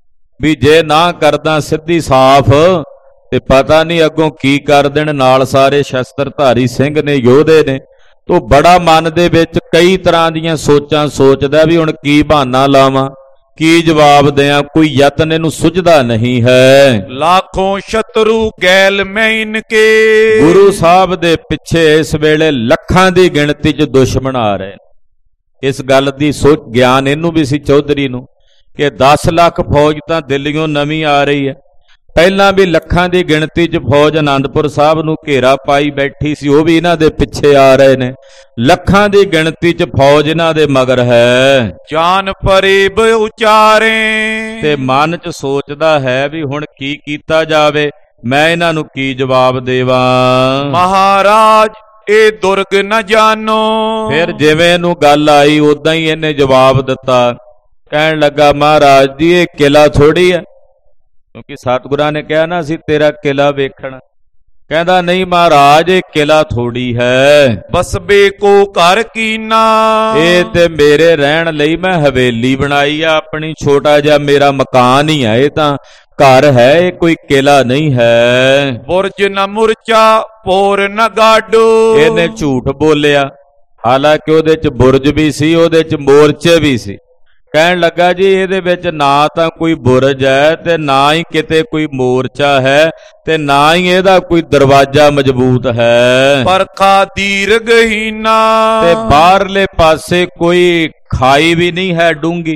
ਵੀ ਜੇ ਨਾ ਕਰਦਾ ਸਿੱਧੀ ਸਾਫ਼ ਤੇ ਪਤਾ ਨਹੀਂ ਅੱਗੋਂ ਕੀ ਕਰ ਦੇਣ। ਨਾਲ ਸਾਰੇ ਸ਼ਸਤਰਧਾਰੀ ਸਿੰਘ ਨੇ, ਯੋਧੇ ਨੇ। ਤੋ ਬੜਾ ਮਨ ਦੇ ਵਿੱਚ ਕਈ ਤਰ੍ਹਾਂ ਦੀਆਂ ਸੋਚਾਂ ਸੋਚਦਾ ਵੀ ਹੁਣ ਕੀ ਬਹਾਨਾ ਲਾਵਾਂ, ਕੀ ਜਵਾਬ ਦਿਆਂ, ਕੋਈ ਯਤਨ ਇਹਨੂੰ ਸੁਝਦਾ ਨਹੀਂ ਹੈ। ਲੱਖੋਂ ਸ਼ਤਰੂ ਗੈਲ ਮੈਂ ਇਨਕੇ। ਗੁਰੂ ਸਾਹਿਬ ਦੇ ਪਿੱਛੇ ਇਸ ਵੇਲੇ ਲੱਖਾਂ ਦੀ ਗਿਣਤੀ 'ਚ ਦੁਸ਼ਮਣ ਆ ਰਹੇ ਨੇ। ਇਸ ਗੱਲ ਦੀ ਸੋਚ ਗਿਆਨ ਇਹਨੂੰ ਵੀ ਸੀ ਚੌਧਰੀ ਨੂੰ ਕਿ ਦਸ ਲੱਖ ਫੌਜ ਤਾਂ ਦਿੱਲੀੋਂ ਨਵੀਂ ਆ ਰਹੀ ਹੈ। ਪਹਿਲਾਂ ਵੀ ਲੱਖਾਂ ਦੀ ਗਿਣਤੀ 'ਚ ਫੌਜ ਆਨੰਦਪੁਰ ਸਾਹਿਬ ਨੂੰ ਘੇਰਾ ਪਾਈ ਬੈਠੀ ਸੀ, ਉਹ ਵੀ ਇਹਨਾਂ ਦੇ ਪਿੱਛੇ ਆ ਰਹੇ ਨੇ। ਲੱਖਾਂ ਦੀ ਗਿਣਤੀ 'ਚ ਫੌਜ ਇਹਨਾਂ ਦੇ ਮਗਰ ਹੈ। ਜਾਨ ਪਰੇਬ ਉਚਾਰੇ। ਤੇ ਮਨ 'ਚ ਸੋਚਦਾ ਹੈ ਵੀ ਹੁਣ ਕੀ ਕੀਤਾ ਜਾਵੇ, ਮੈਂ ਇਹਨਾਂ ਨੂੰ ਕੀ ਜਵਾਬ ਦੇਵਾਂ। ਮਹਾਰਾਜ ਇਹ ਦੁਰਗ ਨ ਜਾਨੋ। ਫਿਰ ਜਿਵੇਂ ਇਹਨੂੰ ਗੱਲ ਆਈ ਉਦਾਂ ਹੀ ਇਹਨੇ ਜਵਾਬ ਦਿੱਤਾ। ਕਹਿਣ ਲੱਗਾ ਮਹਾਰਾਜ ਜੀ ਇਹ ਕਿਲਾ ਥੋੜੀ ਹੈ, ਕਿਉਂਕਿ ਸਤਿਗੁਰਾਂ ਨੇ ਕਿਹਾ ਨਾ ਅਸੀਂ ਤੇਰਾ ਕਿਲਾ ਵੇਖਣਾ। ਕਹਿੰਦਾ ਨਹੀਂ ਮਹਾਰਾਜ ਇਹ ਕਿਲਾ ਥੋੜੀ ਹੈ। ਬਸਬੇ ਕੋ ਘਰ ਕੀਨਾ। ਇਹ ਤੇ ਮੇਰੇ ਰਹਿਣ ਲਈ ਮੈਂ ਹਵੇਲੀ ਬਣਾਈ ਆ ਆਪਣੀ, ਛੋਟਾ ਜਿਹਾ ਮੇਰਾ ਮਕਾਨ ਹੀ ਹੈ, ਇਹ ਤਾਂ ਘਰ ਹੈ, ਇਹ ਕੋਈ ਕਿਲਾ ਨਹੀਂ ਹੈ। ਬੁਰਜ ਨ ਮੁਰਚਾ ਪੋਰ ਨ ਗਾਡੋ। ਇਹਨੇ ਝੂਠ ਬੋਲਿਆ, ਹਾਲਾਂਕਿ ਉਹਦੇ ਚ ਬੁਰਜ ਵੀ ਸੀ, ਉਹਦੇ ਚ ਮੋਰਚੇ ਵੀ ਸੀ। ਕਹਿਣ ਲੱਗਾ ਜੀ ਇਹਦੇ ਵਿੱਚ ਨਾ ਤਾਂ ਕੋਈ ਬੁਰਜ ਹੈ ਤੇ ਨਾ ਹੀ ਕਿਤੇ ਕੋਈ ਮੋਰਚਾ ਹੈ ਤੇ ਨਾ ਹੀ ਇਹਦਾ ਕੋਈ ਦਰਵਾਜ਼ਾ ਮਜ਼ਬੂਤ ਹੈ। ਪਰਖਾ ਦੀਰਘਹੀਨਾ। ਤੇ ਬਾਹਰਲੇ ਪਾਸੇ ਕੋਈ ਖਾਈ ਵੀ ਨਹੀਂ ਹੈ ਡੂੰਗੀ।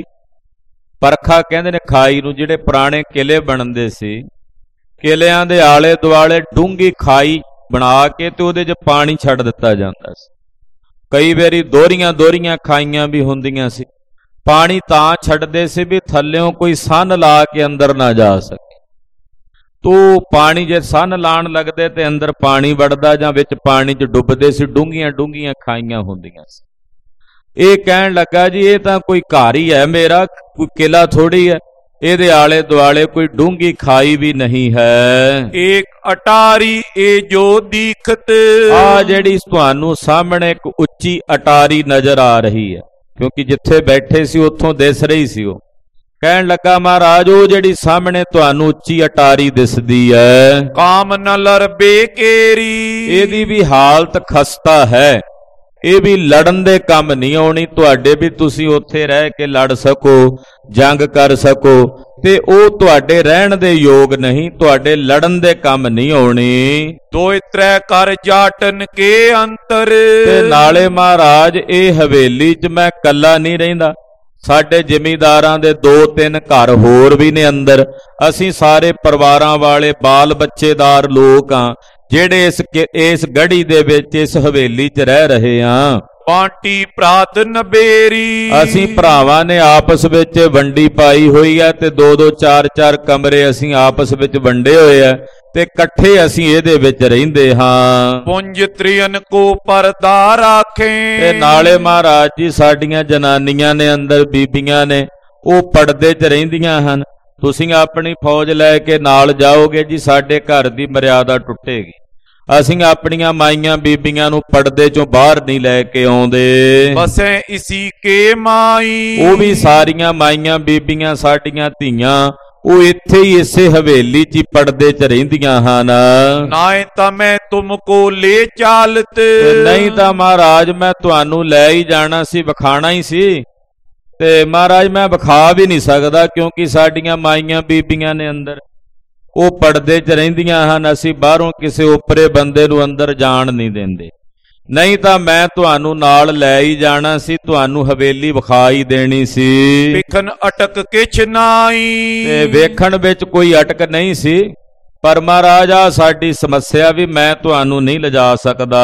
ਪਰਖਾ ਕਹਿੰਦੇ ਨੇ ਖਾਈ ਨੂੰ, ਜਿਹੜੇ ਪੁਰਾਣੇ ਕਿਲੇ ਬਣਦੇ ਸੀ, ਕਿਲਿਆਂ ਦੇ ਆਲੇ ਦੁਆਲੇ ਡੂੰਗੀ ਖਾਈ ਬਣਾ ਕੇ ਤੇ ਉਹਦੇ 'ਚ ਪਾਣੀ ਛੱਡ ਦਿੱਤਾ ਜਾਂਦਾ ਸੀ। ਕਈ ਵਾਰੀ ਦੋਹਰੀਆਂ ਦੋਹਰੀਆਂ ਖਾਈਆਂ ਵੀ ਹੁੰਦੀਆਂ ਸੀ। ਪਾਣੀ ਤਾਂ ਛੱਡਦੇ ਸੀ ਵੀ ਥੱਲਿਓਂ ਕੋਈ ਸੰਨ ਲਾ ਕੇ ਅੰਦਰ ਨਾ ਜਾ ਸਕੇ। ਤੋ ਪਾਣੀ ਜੇ ਸੰਨ ਲਾਣ ਲੱਗਦੇ ਤੇ ਅੰਦਰ ਪਾਣੀ ਵੜਦਾ ਜਾਂ ਵਿੱਚ ਪਾਣੀ 'ਚ ਡੁੱਬਦੇ ਸੀ। ਡੂੰਘੀਆਂ ਡੂੰਘੀਆਂ ਖਾਈਆਂ ਹੁੰਦੀਆਂ ਸੀ। ਇਹ ਕਹਿਣ ਲੱਗਾ ਜੀ ਇਹ ਤਾਂ ਕੋਈ ਘਰ ਹੀ ਹੈ ਮੇਰਾ, ਕੋਈ ਕਿਲਾ ਥੋੜੀ ਹੈ। ਇਹਦੇ ਆਲੇ ਦੁਆਲੇ ਕੋਈ ਡੂੰਗੀ ਖਾਈ ਵੀ ਨਹੀਂ ਹੈ। ਏਕ ਅਟਾਰੀ ਏ ਜੋ ਦੀਖਤ। ਆ ਜਿਹੜੀ ਤੁਹਾਨੂੰ ਸਾਹਮਣੇ ਇੱਕ ਉੱਚੀ ਅਟਾਰੀ ਨਜ਼ਰ ਆ ਰਹੀ ਹੈ, ਕਿਉਂਕਿ ਜਿੱਥੇ ਬੈਠੇ ਸੀ ਉੱਥੋਂ ਦਿਸ ਰਹੀ ਸੀ ਉਹ। ਕਹਿਣ ਲੱਗਾ ਮਹਾਰਾਜ ਉਹ ਜਿਹੜੀ ਸਾਹਮਣੇ ਤੁਹਾਨੂੰ ਉੱਚੀ ਅਟਾਰੀ ਦਿਸਦੀ ਹੈ, ਕਾਮ ਨ ਲਰਬੇ ਕੇਰੀ। ਇਹਦੀ ਵੀ ਹਾਲਤ ਖਸਤਾ ਹੈ, ਇਹ ਵੀ ਲੜਨ ਦੇ ਕੰਮ ਨਹੀਂ ਆਉਣੀ ਤੁਹਾਡੇ, ਵੀ ਤੁਸੀਂ ਉੱਥੇ ਰਹਿ ਕੇ ਲੜ ਸਕੋ, ਜੰਗ ਕਰ ਸਕੋ, ਤੇ ਉਹ ਤੁਹਾਡੇ ਰਹਿਣ ਦੇ ਯੋਗ ਨਹੀਂ, ਤੁਹਾਡੇ ਲੜਨ ਦੇ ਕੰਮ ਨਹੀਂ ਆਉਣੀ। ਦੋਇ ਤ੍ਰੈ ਕਰ ਜਾਟਨ ਕੇ ਅੰਤਰ। ਤੇ ਨਾਲੇ ਮਹਾਰਾਜ ਇਹ ਹਵੇਲੀ 'ਚ ਮੈਂ ਕੱਲਾ ਨਹੀਂ ਰਹਿੰਦਾ, ਸਾਡੇ ਜ਼ਿਮੀਂਦਾਰਾਂ ਦੇ ਦੋ ਤਿੰਨ ਘਰ ਹੋਰ ਵੀ ਨੇ ਅੰਦਰ। ਅਸੀਂ ਸਾਰੇ ਪਰਿਵਾਰਾਂ ਵਾਲੇ ਬਾਲ ਬੱਚੇਦਾਰ ਲੋਕ ਆ ਜਿਹੜੇ ਇਸ ਇਸ ਗੜੀ ਦੇ ਵਿੱਚ ਇਸ ਹਵੇਲੀ 'ਚ ਰਹਿ ਰਹੇ ਆ। ਪਾਂਟੀ ਪ੍ਰਾਤ ਨਬੇਰੀ। ਅਸੀਂ ਭਰਾਵਾਂ ਨੇ ਆਪਸ ਵਿੱਚ ਵੰਡੀ ਪਾਈ ਹੋਈ ਆ ਤੇ ਦੋ ਦੋ ਚਾਰ ਚਾਰ ਕਮਰੇ ਅਸੀਂ ਆਪਸ ਵਿੱਚ ਵੰਡੇ ਹੋਏ ਆ ਤੇ ਇਕੱਠੇ ਅਸੀਂ ਇਹਦੇ ਵਿੱਚ ਰਹਿੰਦੇ ਹਾਂ। ਪੁੰਜ ਤ੍ਰਿਯਨ ਕੋ ਪਰਦਾ ਰਾਖੇ। ਤੇ ਨਾਲੇ ਮਹਾਰਾਜ ਜੀ ਸਾਡੀਆਂ ਜਨਾਨੀਆਂ ਨੇ ਅੰਦਰ, ਬੀਬੀਆਂ ਨੇ, ਉਹ ਪਰਦੇ 'ਚ ਰਹਿੰਦੀਆਂ ਹਨ। ਤੁਸੀਂ ਆਪਣੀ ਫੌਜ ਲੈ ਕੇ ਨਾਲ ਜਾਓਗੇ ਜੀ, ਸਾਡੇ ਘਰ ਦੀ ਮਰਿਆਦਾ ਟੁੱਟੇਗੀ। ਅਸੀਂ ਆਪਣੀਆਂ ਮਾਈਆਂ ਬੀਬੀਆਂ ਨੂੰ ਪਰਦੇ 'ਚੋਂ ਬਾਹਰ ਨਹੀਂ ਲੈ ਕੇ ਆਉਂਦੇ। ਬਸੈ ਇਸੀ ਕੇ ਮਾਈ। ਉਹ ਵੀ ਸਾਰੀਆਂ ਮਾਈਆਂ ਬੀਬੀਆਂ ਸਾਡੀਆਂ ਧੀਆਂ ਉਹ ਇੱਥੇ ਹੀ ਇਸੇ ਹਵੇਲੀ 'ਚ ਹੀ ਪਰਦੇ 'ਚ ਰਹਿੰਦੀਆਂ ਹਨ। ਨਾਏ ਤਾਂ ਮੈਂ ਤੁਮ ਕੋ ਲੈ ਚਾਲਤ। ਨਹੀਂ ਤਾਂ ਮਹਾਰਾਜ ਮੈਂ ਤੁਹਾਨੂੰ ਲੈ ਹੀ ਜਾਣਾ ਸੀ, ਵਿਖਾਣਾ ਹੀ ਸੀ, ਤੇ ਮਹਾਰਾਜ ਮੈਂ ਵਿਖਾ ਵੀ ਨਹੀਂ ਸਕਦਾ ਕਿਉਂਕਿ ਸਾਡੀਆਂ ਮਾਈਆਂ ਬੀਬੀਆਂ ਨੇ ਅੰਦਰ, ਉਹ ਪਰਦੇ 'ਚ ਰਹਿੰਦੀਆਂ ਹਨ। ਅਸੀਂ ਬਾਹਰੋਂ ਕਿਸੇ ਓਪਰੇ ਬੰਦੇ ਨੂੰ ਅੰਦਰ ਜਾਣ ਨਹੀਂ ਦਿੰਦੇ। ਨਹੀਂ ਤਾਂ ਮੈਂ ਤੁਹਾਨੂੰ ਨਾਲ ਲੈ ਹੀ ਜਾਣਾ ਸੀ, ਤੁਹਾਨੂੰ ਹਵੇਲੀ ਵਿਖਾ ਹੀ ਦੇਣੀ ਸੀ। ਵੇਖਣ ਅਟਕ ਕਿਛ ਨਾਈ। ਤੇ ਵੇਖਣ ਵਿੱਚ ਕੋਈ ਅਟਕ ਨਹੀਂ ਸੀ, ਪਰ ਮਹਾਰਾਜ ਆ ਸਾਡੀ ਸਮੱਸਿਆ ਵੀ ਮੈਂ ਤੁਹਾਨੂੰ ਨਹੀਂ ਲਿਜਾ ਸਕਦਾ।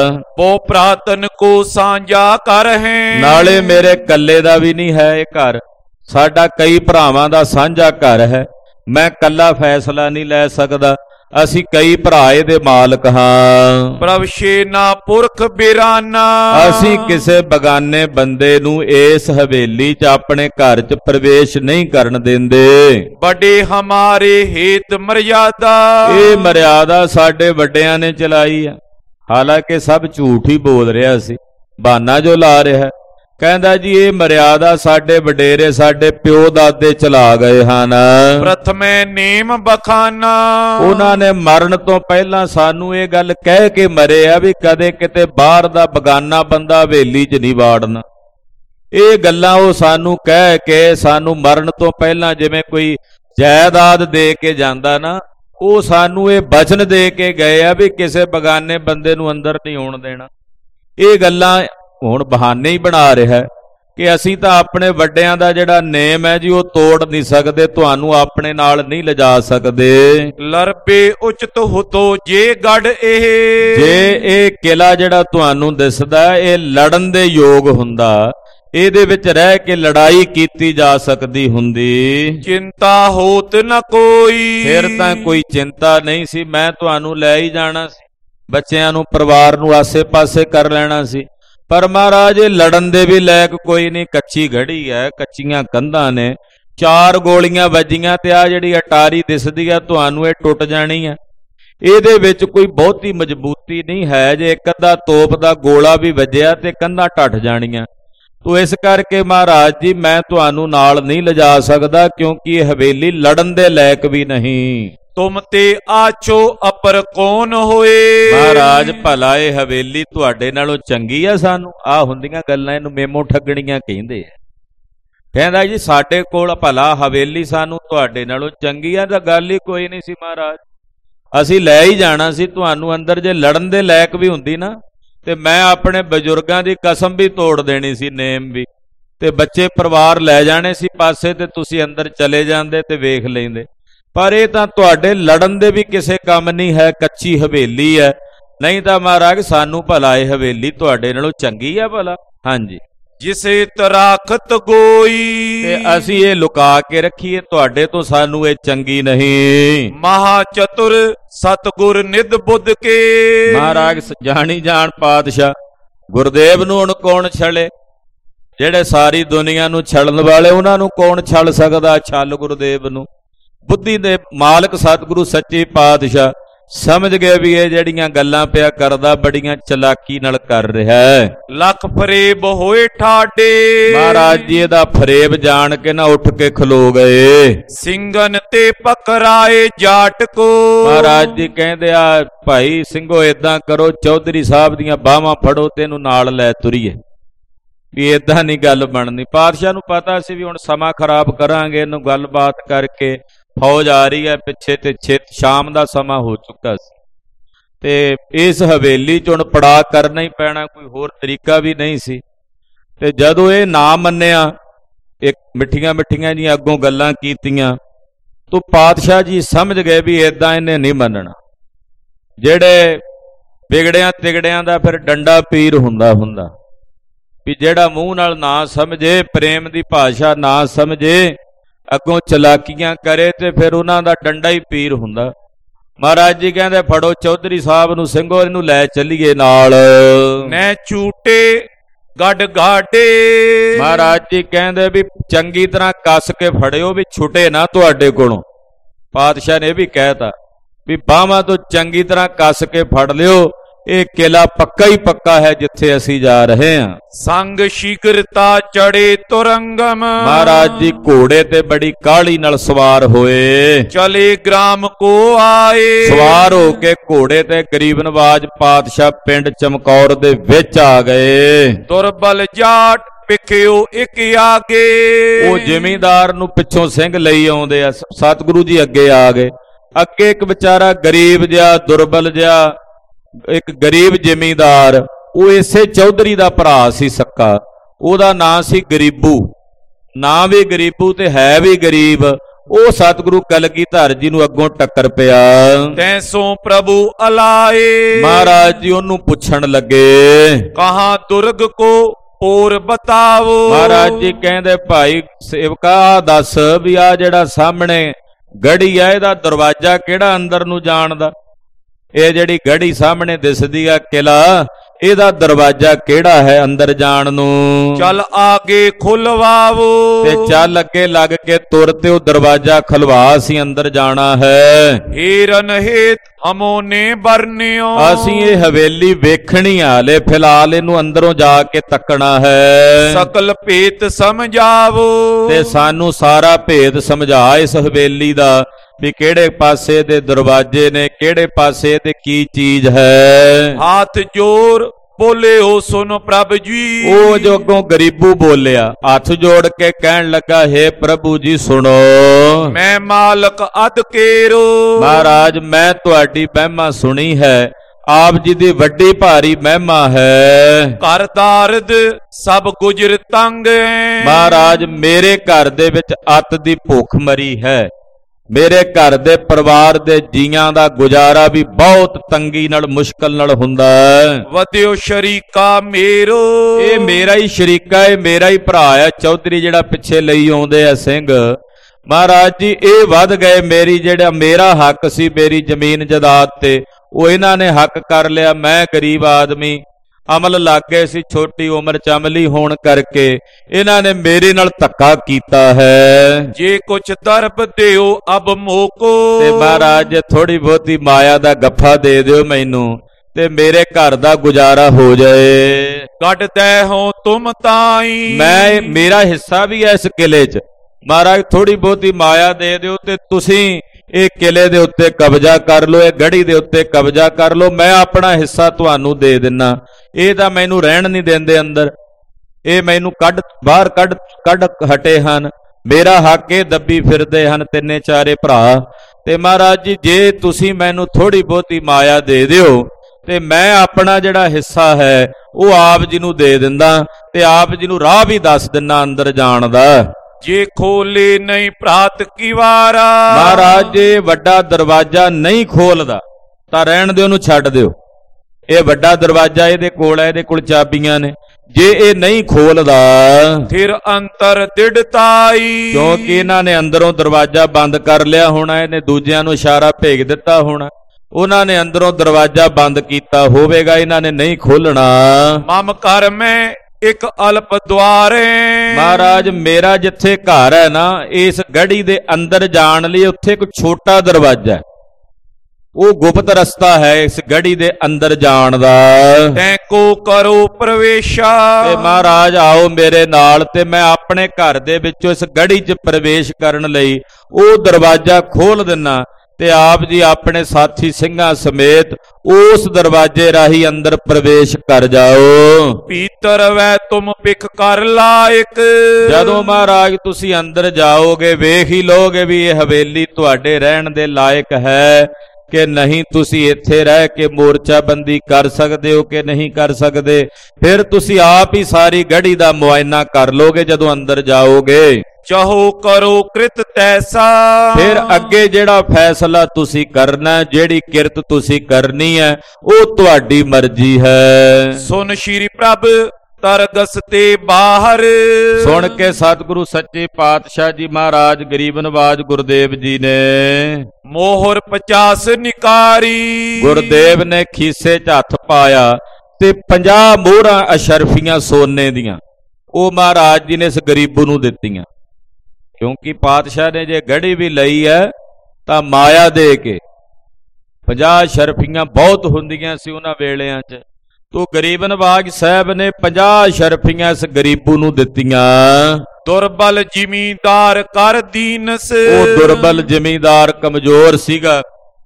ਉਹ ਪ੍ਰਾਤਨ ਕੋ ਸਾਂਝਾ ਕਰ ਹੈ। ਨਾਲੇ ਮੇਰੇ ਕੱਲੇ ਦਾ ਵੀ ਨਹੀਂ ਹੈ ਇਹ ਘਰ, ਸਾਡਾ ਕਈ ਭਰਾਵਾਂ ਦਾ ਸਾਂਝਾ ਘਰ ਹੈ, ਮੈਂ ਕੱਲਾ ਫੈਸਲਾ ਨਹੀਂ ਲੈ ਸਕਦਾ, ਅਸੀਂ ਕਈ ਭਰਾ ਇਹਦੇ ਮਾਲਕ ਹਾਂ। ਪ੍ਰਭ ਸ਼ੇਨਾ ਪੁਰਖ ਬਿਰਾਨਾ, ਅਸੀਂ ਕਿਸੇ ਬਗਾਨੇ ਬੰਦੇ ਨੂੰ ਇਸ ਹਵੇਲੀ 'ਚ ਆਪਣੇ ਘਰ 'ਚ ਪ੍ਰਵੇਸ਼ ਨਹੀਂ ਕਰਨ ਦਿੰਦੇ। ਬੜੇ ਹਮਾਰੇ ਹੇਤ ਮਰਿਆਦਾ, ਇਹ ਮਰਿਆਦਾ ਸਾਡੇ ਵੱਡਿਆਂ ਨੇ ਚਲਾਈ ਆ। ਹਾਲਾਂਕਿ ਸਭ ਝੂਠ ਹੀ ਬੋਲ ਰਿਹਾ ਸੀ, ਬਹਾਨਾ ਜੋ ਲਾ ਰਿਹਾ। ਕਹਿੰਦਾ ਜੀ ਇਹ ਮਰਿਆਦਾ ਸਾਡੇ ਵਡੇਰੇ ਸਾਡੇ ਪਿਓ ਦਾਦੇ ਚਲਾ ਗਏ ਹਨ। ਪ੍ਰਥਮੇ ਨੇਮ ਬਖਾਨਾ, ਉਹਨਾਂ ਨੇ ਮਰਨ ਤੋਂ ਪਹਿਲਾਂ ਸਾਨੂੰ ਇਹ ਗੱਲ ਕਹਿ ਕੇ ਮਰੇ ਆ ਵੀ ਕਦੇ ਕਿਤੇ ਬਾਹਰ ਦਾ ਬਗਾਨਾ ਬੰਦਾ ਹਵੇਲੀ 'ਚ ਨਹੀਂ ਵਾੜਨਾ। ਇਹ ਗੱਲਾਂ ਉਹ ਸਾਨੂੰ ਕਹਿ ਕੇ ਸਾਨੂੰ ਮਰਨ ਤੋਂ ਪਹਿਲਾਂ ਜਿਵੇਂ ਕੋਈ ਜਾਇਦਾਦ ਦੇ ਕੇ ਜਾਂਦਾ ਨਾ, ਉਹ ਸਾਨੂੰ ਇਹ ਬਚਨ ਦੇ ਕੇ ਗਏ ਆ ਵੀ ਕਿਸੇ ਬਗਾਨੇ ਬੰਦੇ ਨੂੰ ਅੰਦਰ ਨਹੀਂ ਆਉਣ ਦੇਣਾ। ਇਹ ਗੱਲਾਂ ਹੁਣ ਬਹਾਨੇ ਹੀ ਬਣਾ ਰਿਹਾ ਕਿ ਅਸੀਂ ਤਾਂ ਆਪਣੇ ਵੱਡਿਆਂ ਦਾ ਜਿਹੜਾ ਨੇਮ ਹੈ ਜੀ ਉਹ ਤੋੜ ਨਹੀਂ ਸਕਦੇ, ਤੁਹਾਨੂੰ ਆਪਣੇ ਨਾਲ ਨਹੀਂ ਲਿਜਾ ਸਕਦੇ। ਲਰਬੇ ਉਚਿਤ ਹੁਤੋ ਜੇ ਗੜ ਇਹ, ਜੇ ਇਹ ਕਿਲਾ ਜਿਹੜਾ ਤੁਹਾਨੂੰ ਦਿਸਦਾ ਇਹ ਲੜਨ ਦੇ ਯੋਗ ਹੁੰਦਾ, ਇਹਦੇ ਵਿੱਚ ਰਹਿ ਕੇ ਲੜਾਈ ਕੀਤੀ ਜਾ ਸਕਦੀ ਹੁੰਦੀ, ਚਿੰਤਾ ਹੋਤ ਨ ਕੋਈ, ਫਿਰ ਤਾਂ ਕੋਈ ਚਿੰਤਾ ਨਹੀਂ ਸੀ। ਮੈਂ ਤੁਹਾਨੂੰ ਲੈ ਹੀ ਜਾਣਾ ਸੀ, ਬੱਚਿਆਂ ਨੂੰ ਪਰਿਵਾਰ ਨੂੰ ਆਸੇ-ਪਾਸੇ ਕਰ ਲੈਣਾ ਸੀ। ਪਰ ਮਹਾਰਾਜ ਇਹ ਲੜਨ ਦੇ ਵੀ ਲਾਇਕ ਕੋਈ ਨਹੀਂ, ਕੱਚੀ ਘੜੀ ਹੈ, ਕੱਚੀਆਂ ਕੰਧਾਂ ਨੇ, ਚਾਰ ਗੋਲੀਆਂ ਵੱਜੀਆਂ ਤੇ ਆ ਜਿਹੜੀ ਅਟਾਰੀ ਦਿਸਦੀ ਆ ਤੁਹਾਨੂੰ ਇਹ ਟੁੱਟ ਜਾਣੀ ਆ। ਇਹਦੇ ਵਿੱਚ ਕੋਈ ਬਹੁਤੀ ਮਜ਼ਬੂਤੀ ਨਹੀਂ ਹੈ, ਜੇ ਇੱਕ ਅੱਧਾ ਤੋਪ ਦਾ ਗੋਲਾ ਵੀ ਵੱਜਿਆ ਤੇ ਕੰਧਾਂ ਟੱਟ ਜਾਣੀਆਂ। ਤੋ ਇਸ ਕਰਕੇ ਮਹਾਰਾਜ ਜੀ ਮੈਂ ਤੁਹਾਨੂੰ ਨਾਲ ਨਹੀਂ ਲਿਜਾ ਸਕਦਾ, ਕਿਉਂਕਿ ਇਹ ਹਵੇਲੀ ਲੜਨ ਦੇ ਲਾਇਕ ਵੀ ਨਹੀਂ। ਤੁਮ ਤੇ ਆਚੋ ਅਪਰ ਕੌਣ ਹੋਏ, ਮਹਾਰਾਜ ਭਲਾ ਇਹ ਹਵੇਲੀ ਤੁਹਾਡੇ ਨਾਲੋਂ ਚੰਗੀ ਆ ਸਾਨੂੰ? ਆ ਹੁੰਦੀਆਂ ਗੱਲਾਂ ਇਹਨੂੰ ਮੇਮੋ ਠੱਗਣੀਆਂ ਕਹਿੰਦੇ ਆ। ਕਹਿੰਦਾ ਜੀ ਸਾਡੇ ਕੋਲ ਭਲਾ ਹਵੇਲੀ ਸਾਨੂੰ ਤੁਹਾਡੇ ਨਾਲੋਂ ਚੰਗੀ ਆ, ਤਾਂ ਗੱਲ ਹੀ ਕੋਈ ਨਹੀਂ ਸੀ ਮਹਾਰਾਜ। ਅਸੀਂ ਲੈ ਹੀ ਜਾਣਾ ਸੀ ਤੁਹਾਨੂੰ ਅੰਦਰ, ਜੇ ਲੜਨ ਦੇ ਲਾਇਕ ਵੀ ਹੁੰਦੀ ਨਾ ਤੇ ਮੈਂ ਆਪਣੇ ਬਜ਼ੁਰਗਾਂ ਦੀ ਕਸਮ ਵੀ ਤੋੜ ਦੇਣੀ ਸੀ, ਨੇਮ ਵੀ, ਤੇ ਬੱਚੇ ਪਰਿਵਾਰ ਲੈ ਜਾਣੇ ਸੀ ਪਾਸੇ ਤੇ ਤੁਸੀਂ ਅੰਦਰ ਚਲੇ ਜਾਂਦੇ ਤੇ ਵੇਖ ਲੈਂਦੇ। ਪਰ ਇਹ ਤਾਂ ਤੁਹਾਡੇ ਲੜਨ ਦੇ ਵੀ ਕਿਸੇ ਕੰਮ ਨਹੀਂ ਹੈ, ਕੱਚੀ ਹਵੇਲੀ ਹੈ। ਨਹੀਂ ਤਾਂ ਮਹਾਰਾਜ ਸਾਨੂੰ ਭਲਾ ਇਹ ਹਵੇਲੀ ਤੁਹਾਡੇ ਨਾਲੋਂ ਚੰਗੀ ਆ ਭਲਾ? ਹਾਂਜੀ। ਜਿਸੇ ਤਰਾਖਤ ਗੋਈ, ਤੇ ਅਸੀਂ ਇਹ ਲੁਕਾ ਕੇ ਰੱਖੀਏ, ਤੁਹਾਡੇ ਤੋਂ ਸਾਨੂੰ ਇਹ ਚੰਗੀ ਨਹੀਂ। ਮਹਾ ਚਤੁਰ ਸਤਗੁਰ ਨਿਧ ਬੁੱਧ ਕੇ, ਮਹਾਰਾਜ ਜਾਣੀ ਜਾਣ ਪਾਤਸ਼ਾਹ ਗੁਰਦੇਵ ਨੂੰ ਹੁਣ ਕੌਣ ਛਲੇ? ਜਿਹੜੇ ਸਾਰੀ ਦੁਨੀਆ ਨੂੰ ਛਲਣ ਵਾਲੇ ਉਹਨਾਂ ਨੂੰ ਕੌਣ ਛਲ ਸਕਦਾ? ਛਲ ਗੁਰਦੇਵ ਨੂੰ। ਬੁੱਧੀ ਦੇ ਮਾਲਕ ਸਤਿਗੁਰੂ ਸੱਚੇ ਪਾਤਸ਼ਾਹ ਸਮਝ ਗਏ ਵੀ ਇਹ ਜਿਹੜੀਆਂ ਗੱਲਾਂ ਪਿਆ ਕਰਦਾ ਬੜੀਆਂ ਚਲਾਕੀ ਨਾਲ ਕਰ ਰਿਹਾ ਹੈ। ਲੱਖ ਫਰੇਬ ਹੋਏ ਠਾਡੇ, ਮਹਾਰਾਜ ਜੀ ਇਹਦਾ ਫਰੇਬ ਜਾਣ ਕੇ ਨਾ ਉੱਠ ਕੇ ਖਲੋ ਗਏ। ਸਿੰਘਨ ਤੇ ਪਕਰਾਏ ਜਾਟ ਕੋ, ਮਹਾਰਾਜ ਜੀ ਕਹਿੰਦੇ ਆ ਭਾਈ ਸਿੰਘੋ ਏਦਾਂ ਕਰੋ, ਚੌਧਰੀ ਸਾਹਿਬ ਦੀਆਂ ਬਾਹਾਂ ਫੜੋ ਤੇ ਇਹਨੂੰ ਨਾਲ ਲੈ ਤੁਰੀਏ, ਵੀ ਏਦਾਂ ਨਹੀਂ ਗੱਲ ਬਣਨੀ। ਪਾਤਸ਼ਾਹ ਨੂੰ ਪਤਾ ਸੀ ਵੀ ਹੁਣ ਸਮਾਂ ਖਰਾਬ ਕਰਾਂਗੇ, ਇਹਨੂੰ ਗੱਲਬਾਤ ਕਰਕੇ ਫੌਜ ਆ ਰਹੀ ਹੈ ਪਿੱਛੇ ਤੇ ਛੇਤ ਸ਼ਾਮ ਦਾ ਸਮਾਂ ਹੋ ਚੁੱਕਾ ਸੀ, ਤੇ ਇਸ ਹਵੇਲੀ 'ਚ ਹੁਣ ਪੜਾ ਕਰਨਾ ਹੀ ਪੈਣਾ, ਕੋਈ ਹੋਰ ਤਰੀਕਾ ਵੀ ਨਹੀਂ ਸੀ। ਤੇ ਜਦੋਂ ਇਹ ਨਾ ਮੰਨਿਆ, ਇੱਕ ਮਿੱਠੀਆਂ ਮਿੱਠੀਆਂ ਜੀਆਂ ਅੱਗੋਂ ਗੱਲਾਂ ਕੀਤੀਆਂ, ਤੋ ਪਾਤਸ਼ਾਹ ਜੀ ਸਮਝ ਗਏ ਵੀ ਏਦਾਂ ਇਹਨੇ ਨਹੀਂ ਮੰਨਣਾ। ਜਿਹੜੇ ਵਿਗੜਿਆਂ ਤਿਗੜਿਆਂ ਦਾ ਫਿਰ ਡੰਡਾ ਪੀਰ ਹੁੰਦਾ ਹੁੰਦਾ ਵੀ ਜਿਹੜਾ ਮੂੰਹ ਨਾਲ ਨਾ ਸਮਝੇ, ਪ੍ਰੇਮ ਦੀ ਭਾਸ਼ਾ ਨਾ ਸਮਝੇ, ਅੱਗੋਂ ਚਲਾਕੀਆਂ ਕਰੇ ਤੇ ਫਿਰ ਉਹਨਾਂ ਦਾ ਡੰਡਾ ਹੀ ਪੀਰ ਹੁੰਦਾ। ਮਹਾਰਾਜ ਜੀ ਕਹਿੰਦੇ ਫੜੋ ਚੌਧਰੀ ਸਾਹਿਬ ਨੂੰ, ਸਿੰਘੋ ਇਹਨੂੰ ਲੈ ਚੱਲੀਏ ਨਾਲ। ਨੈ ਝੂਟੇ ਗੱਡ ਗਾਡੇ, ਮਹਾਰਾਜ ਜੀ ਕਹਿੰਦੇ ਵੀ ਚੰਗੀ ਤਰ੍ਹਾਂ ਕੱਸ ਕੇ ਫੜਿਓ ਵੀ ਛੁੱਟੇ ਨਾ ਤੁਹਾਡੇ ਕੋਲੋਂ। ਪਾਤਸ਼ਾਹ ਨੇ ਇਹ ਵੀ ਕਹਿਤਾ ਵੀ ਬਾਹਾਂ ਤੋਂ ਚੰਗੀ ਤਰ੍ਹਾਂ ਕੱਸ ਕੇ ਫੜ ਲਿਓ, ਇਹ ਕਿਲਾ ਪੱਕਾ ਹੀ ਪੱਕਾ ਹੈ ਜਿੱਥੇ ਅਸੀਂ ਜਾ ਰਹੇ ਹਾਂ। ਸੰਗ ਸ਼ੀਕਰਤਾ ਚੜੇ ਤੁਰੰਗਮ, ਮਹਾਰਾਜ ਜੀ ਘੋੜੇ ਤੇ ਬੜੀ ਕਾਹਲੀ ਨਾਲ ਸਵਾਰ ਹੋਏ, ਚਲੇ ਗ੍ਰਾਮ ਕੋ ਆਏ। ਸਵਾਰ ਹੋ ਕੇ ਘੋੜੇ ਤੇ ਗਰੀਬ ਨਵਾਜ ਪਾਤਸ਼ਾਹ ਪਿੰਡ ਚਮਕੌਰ ਦੇ ਵਿੱਚ ਆ ਗਏ। ਦੁਰਬਲ ਜਾਟ ਪਿੱਖਿਓ ਇੱਕ ਆਗੇ, ਉਹ ਜ਼ਿਮੀਂਦਾਰ ਨੂੰ ਪਿੱਛੋਂ ਸਿੰਘ ਲਈ ਆਉਂਦੇ ਆ, ਸਤਿਗੁਰੂ ਜੀ ਅੱਗੇ ਆ ਗਏ। ਅੱਗੇ ਇੱਕ ਵਿਚਾਰਾ ਗਰੀਬ ਜਿਹਾ ਦੁਰਬਲ ਜਿਹਾ ਇੱਕ ਗਰੀਬ ਜ਼ਿਮੀਂਦਾਰ, ਉਹ ਇਸੇ ਚੌਧਰੀ ਦਾ ਭਰਾ ਸੀ ਸੱਕਾ, ਉਹਦਾ ਨਾਂ ਸੀ ਗਰੀਬੂ। ਨਾਂ ਵੀ ਗਰੀਬੂ ਤੇ ਹੈ ਵੀ ਗਰੀਬ। ਉਹ ਸਤਿਗੁਰੂ ਕਲਗੀਧਰ ਜੀ ਨੂੰ ਅੱਗੋਂ ਟੱਕਰ ਪਿਆ। ਤੈਸੋਂ ਪ੍ਰਭੂ ਅਲਾਏ, ਮਹਾਰਾਜ ਜੀ ਉਹਨੂੰ ਪੁੱਛਣ ਲੱਗੇ ਕਹਾਂ ਦੁਰਗ ਕੋ ਹੋਰ ਬਤਾਵੋ। ਮਹਾਰਾਜ ਜੀ ਕਹਿੰਦੇ ਭਾਈ ਸੇਵਕਾ ਦੱਸ ਵੀ ਆ ਜਿਹੜਾ ਸਾਹਮਣੇ ਗੜੀ ਆ ਇਹਦਾ ਦਰਵਾਜ਼ਾ ਕਿਹੜਾ ਅੰਦਰ ਨੂੰ ਜਾਣ ਦਾ? ਇਹ ਜਿਹੜੀ ਗੜੀ ਸਾਹਮਣੇ ਦਿਸਦੀ ਆ ਕਿਲਾ, ਇਹਦਾ ਦਰਵਾਜ਼ਾ ਕਿਹੜਾ ਹੈ ਅੰਦਰ ਜਾਣ ਨੂੰ? ਚੱਲ ਆਗੇ ਖੁਲਵਾਵੋ। ਤੇ ਚੱਲ ਅੱਗੇ ਲੱਗ ਕੇ ਤੁਰ ਤੇ ਉਹ ਦਰਵਾਜ਼ਾ ਖਲਵਾ ਅਸੀਂ ਅੰਦਰ ਜਾਣਾ ਹੈ। ਹੀਰਨ ਹੇਤ ਹਮੋ ਨੇ ਬਰਨਿਓ। ਅਸੀਂ ਇਹ ਹਵੇਲੀ ਵੇਖਣੀ ਆ, ਹਲੇ ਫਿਲਹਾਲ ਇਹਨੂੰ ਅੰਦਰੋਂ ਜਾ ਕੇ ਤੱਕਣਾ ਹੈ। ਸਕਲ ਭੇਤ ਸਮਝਾਵੋ। ਤੇ ਸਾਨੂੰ ਸਾਰਾ ਭੇਦ ਸਮਝਾ ਇਸ ਹਵੇਲੀ ਦਾ, ਵੀ ਕਿਹੜੇ ਪਾਸੇ ਦੇ ਦਰਵਾਜ਼ੇ ਨੇ, ਕਿਹੜੇ ਪਾਸੇ ਤੇ ਕੀ ਚੀਜ਼ ਹੈ। ਹੱਥ ਜੋਰ ਬੋਲੇ ਹੋ ਸੁਨ ਪ੍ਰਭ ਜੀ। ਉਹ ਜੋ ਅੱਗੋਂ ਗਰੀਬੂ ਬੋਲਿਆ, ਹੱਥ ਜੋੜ ਕੇ ਕਹਿਣ ਲੱਗਾ, ਹੇ ਪ੍ਰਭੂ ਜੀ ਸੁਣੋ, ਮੈਂ ਮਾਲਕ ਅਦ ਕੇਰੋ। ਮਹਾਰਾਜ ਮੈਂ ਤੁਹਾਡੀ ਮਹਿਮਾ ਸੁਣੀ ਹੈ, ਆਪ ਜੀ ਦੀ ਵੱਡੀ ਭਾਰੀ ਮਹਿਮਾ ਹੈ। ਘਰ ਦਾਰਦ ਸਭ ਗੁਜਰ ਤੰਗ। ਮਹਾਰਾਜ ਮੇਰੇ ਘਰ ਦੇ ਵਿੱਚ ਅੱਤ ਦੀ ਭੁੱਖ ਮਰੀ ਹੈ, ਮੇਰੇ ਘਰ ਦੇ ਪਰਿਵਾਰ ਦੇ ਜੀਆਂ ਦਾ ਗੁਜ਼ਾਰਾ ਵੀ ਬਹੁਤ ਤੰਗੀ ਨਾਲ ਮੁਸ਼ਕਲ ਨਾਲ ਹੁੰਦਾ ਹੈ। ਵਧਿਓ ਸ਼ਰੀਕਾ ਮੇਰੋ। ਇਹ ਮੇਰਾ ਹੀ ਸ਼ਰੀਕਾ, ਇਹ ਮੇਰਾ ਹੀ ਭਰਾ ਹੈ ਚੌਧਰੀ ਜਿਹੜਾ ਪਿੱਛੇ ਲਈ ਆਉਂਦੇ ਆ ਸਿੰਘ। ਮਹਾਰਾਜ ਜੀ ਇਹ ਵੱਧ ਗਏ, ਮੇਰੀ ਜਿਹੜਾ ਮੇਰਾ ਹੱਕ ਸੀ ਮੇਰੀ ਜ਼ਮੀਨ ਜਾਇਦਾਦ ਤੇ, ਉਹ ਇਹਨਾਂ ਨੇ ਹੱਕ ਕਰ ਲਿਆ। ਮੈਂ ਗਰੀਬ ਆਦਮੀ, ਅਮਲ ਲੱਗ ਗਏ ਸੀ, ਛੋਟੀ ਉਮਰ ਚ ਅਮਲੀ ਹੋਣ ਕਰਕੇ ਇਹਨਾਂ ਨੇ ਮੇਰੇ ਨਾਲ ਧੱਕਾ ਕੀਤਾ ਹੈ। ਜੇ ਕੁਛ ਦਰਬ ਦਿਓ ਅਬ ਮੋਕੋ। ਤੇ ਮਹਾਰਾਜ ਥੋੜੀ ਬਹੁਤੀ ਮਾਇਆ ਦਾ ਗੱਫਾ ਦੇ ਦਿਓ ਮੈਨੂੰ, ਤੇ ਮੇਰੇ ਘਰ ਦਾ ਗੁਜ਼ਾਰਾ ਹੋ ਜਾਏ। ਕੱਢਦੇ ਹੋ ਤੁਮ ਤਾਈ। ਮੈਂ ਮੇਰਾ ਹਿੱਸਾ ਵੀ ਹੈ ਇਸ ਕਿਲੇ 'ਚ, ਮਹਾਰਾਜ ਥੋੜੀ ਬਹੁਤੀ ਮਾਇਆ ਦੇ ਦਿਓ ਤੇ ਤੁਸੀਂ ਇਹ ਕਿਲੇ ਦੇ ਉੱਤੇ ਕਬਜ਼ਾ ਕਰ ਲਓ, ਇਹ ਗੜੀ ਦੇ ਉੱਤੇ ਕਬਜ਼ਾ ਕਰ ਲਓ, ਮੈਂ ਆਪਣਾ ਹਿੱਸਾ ਤੁਹਾਨੂੰ ਦੇ ਦਿੰਨਾ। ਇਹ ਤਾਂ ਮੈਨੂੰ ਰਹਿਣ ਨਹੀਂ ਦਿੰਦੇ ਅੰਦਰ, ਇਹ ਮੈਨੂੰ ਕੱਢ ਬਾਹਰ ਕੱਢ ਕੱਢ ਹਟੇ ਹਨ, ਮੇਰਾ ਹੱਕ ਇਹ ਦੱਬੀ ਫਿਰਦੇ ਹਨ ਤਿੰਨੇ ਚਾਰੇ ਭਰਾ। ਤੇ ਮਹਾਰਾਜ ਜੀ ਜੇ ਤੁਸੀਂ ਮੈਨੂੰ ਥੋੜੀ ਬਹੁਤੀ ਮਾਇਆ ਦੇ ਦਿਓ ਤੇ ਮੈਂ ਆਪਣਾ ਜਿਹੜਾ ਹਿੱਸਾ ਹੈ ਉਹ ਆਪ ਜੀ ਨੂੰ ਦੇ ਦਿੰਦਾ, ਤੇ ਆਪ ਜੀ ਨੂੰ ਰਾਹ ਵੀ ਦੱਸ ਦਿੰਨਾ ਅੰਦਰ ਜਾਣ ਦਾ। ਜੇ ਖੋਲੇ ਨਹੀਂ ਪ੍ਰਾਤ ਕੀ ਵਾਰਾ। ਮਹਾਰਾਜ ਜੇ ਵੱਡਾ ਦਰਵਾਜ਼ਾ ਨਹੀਂ ਖੋਲਦਾ ਤਾਂ ਰਹਿਣ ਦਿਓ, ਉਹਨੂੰ ਛੱਡ ਦਿਓ। ਇਹ ਵੱਡਾ ਦਰਵਾਜ਼ਾ ਇਹਦੇ ਕੋਲ ਹੈ, ਇਹਦੇ ਕੋਲ ਚਾਬੀਆਂ ਨੇ, ਜੇ ਇਹ ਨਹੀਂ ਖੋਲਦਾ ਫਿਰ ਅੰਤਰ ਦਿੜਤਾਈ। ਕਿਉਂਕਿ ਇਹਨਾਂ ਨੇ ਅੰਦਰੋਂ ਦਰਵਾਜ਼ਾ ਬੰਦ ਕਰ ਲਿਆ ਹੋਣਾ, ਇਹਨੇ ਦੂਜਿਆਂ ਨੂੰ ਇਸ਼ਾਰਾ ਭੇਜ ਦਿੱਤਾ ਹੋਣਾ, ਉਹਨਾਂ ਨੇ ਅੰਦਰੋਂ ਦਰਵਾਜ਼ਾ ਬੰਦ ਕੀਤਾ ਹੋਵੇਗਾ, ਇਹਨਾਂ ਨੇ ਨਹੀਂ ਖੋਲਣਾ। ਮਮ ਘਰ ਮੈਂ ਇੱਕ ਅਲਪ ਦੁਆਰੇ। ਮਹਾਰਾਜ ਮੇਰਾ ਜਿੱਥੇ ਘਰ ਹੈ ਨਾ, ਇਸ ਗੜੀ ਦੇ ਅੰਦਰ ਜਾਣ ਲਈ ਉੱਥੇ ਇੱਕ ਛੋਟਾ ਦਰਵਾਜ਼ਾ ਹੈ, ਉਹ ਗੁਪਤ ਰਸਤਾ ਹੈ ਇਸ ਗੜੀ ਦੇ ਅੰਦਰ ਜਾਣ ਦਾ। ਤੈਂ ਕੋ ਕਰੋ ਪ੍ਰਵੇਸ਼ਾ। ਤੇ ਮਹਾਰਾਜ ਆਓ ਮੇਰੇ ਨਾਲ, ਤੇ ਮੈਂ ਆਪਣੇ ਘਰ ਦੇ ਵਿੱਚੋਂ ਇਸ ਗੜੀ 'ਚ ਪ੍ਰਵੇਸ਼ ਕਰਨ ਲਈ ਉਹ ਦਰਵਾਜ਼ਾ ਖੋਲ ਦਿੰਨਾ, ਤੇ ਆਪ ਜੀ ਆਪਣੇ ਸਾਥੀ ਸਿੰਘਾਂ ਸਮੇਤ ਉਸ ਦਰਵਾਜ਼ੇ ਰਾਹੀਂ ਅੰਦਰ ਪ੍ਰਵੇਸ਼ ਕਰ ਜਾਓ। ਪੀਤਰ ਵੈ ਤੁਮ ਪਿਖ ਕਰ ਲਾਇਕ। ਜਦੋਂ ਮਹਾਰਾਜ ਤੁਸੀਂ ਅੰਦਰ ਜਾਓਗੇ ਵੇਖ ਹੀ ਲਓਗੇ ਵੀ ਇਹ ਹਵੇਲੀ ਤੁਹਾਡੇ ਰਹਿਣ ਦੇ ਲਾਇਕ ਹੈ ਕਿ ਨਹੀਂ, ਤੁਸੀਂ ਇੱਥੇ ਰਹਿ ਕੇ ਮੋਰਚਾਬੰਦੀ ਕਰ ਸਕਦੇ ਹੋ ਕਿ ਨਹੀਂ ਕਰ ਸਕਦੇ। ਫਿਰ ਤੁਸੀਂ ਆਪ ਹੀ ਸਾਰੀ ਗੜੀ ਦਾ ਮੁਆਇਨਾ ਕਰ ਲੋਗੇ ਜਦੋਂ ਅੰਦਰ ਜਾਓਗੇ। ਚਾਹੋ ਕਰੋ ਕ੍ਰਿਤ ਤੈਸਾ। ਫਿਰ ਅੱਗੇ ਜਿਹੜਾ ਫੈਸਲਾ ਤੁਸੀਂ ਕਰਨਾ, ਜਿਹੜੀ ਕਿਰਤ ਤੁਸੀਂ ਕਰਨੀ ਹੈ, ਉਹ ਤੁਹਾਡੀ ਮਰਜ਼ੀ ਹੈ। ਸੁਨ ਸ਼੍ਰੀ ਪ੍ਰਭ ਤਰਗਸ ਤੇ ਬਾਹਰ। ਸੁਣ ਕੇ ਸਤਿਗੁਰੂ ਸੱਚੇ ਪਾਤਸ਼ਾਹ ਜੀ ਮਹਾਰਾਜ ਗਰੀਬ ਨਵਾਜ ਗੁਰਦੇਵ ਜੀ ਨੇ ਮੋਹਰ ਪਚਾਸ ਨਿਕਾਰੀ। ਗੁਰਦੇਵ ਨੇ ਖੀਸੇ 'ਚ ਹੱਥ ਪਾਇਆ ਤੇ ਪੰਜਾਹ ਮੋਹਰਾਂ ਅਸ਼ਰਫੀਆਂ ਸੋਨੇ ਦੀਆਂ ਉਹ ਮਹਾਰਾਜ ਜੀ ਨੇ ਇਸ ਗਰੀਬੂ ਨੂੰ ਦਿੱਤੀਆਂ, ਕਿਉਂਕਿ ਪਾਤਸ਼ਾਹ ਨੇ ਜੇ ਗੜੀ ਵੀ ਲਈ ਹੈ ਤਾਂ ਮਾਇਆ ਦੇ ਕੇ। ਪੰਜਾਹ ਸ਼ਰਫੀਆਂ ਬਹੁਤ ਹੁੰਦੀਆਂ ਸੀ ਉਹਨਾਂ ਵੇਲਿਆਂ 'ਚ, ਤੋ ਗਰੀਬ ਨਵਾਜ ਸਾਹਿਬ ਨੇ ਪੰਜਾਹ ਸ਼ਰਫੀਆਂ ਇਸ ਗਰੀਬੂ ਨੂੰ ਦਿੱਤੀਆਂ। ਦੁਰਬਲ ਜ਼ਿਮੀਂਦਾਰ ਕਰ ਦੀਨਸ। ਉਹ ਦੁਰਬਲ ਜ਼ਿਮੀਂਦਾਰ ਕਮਜ਼ੋਰ ਸੀਗਾ,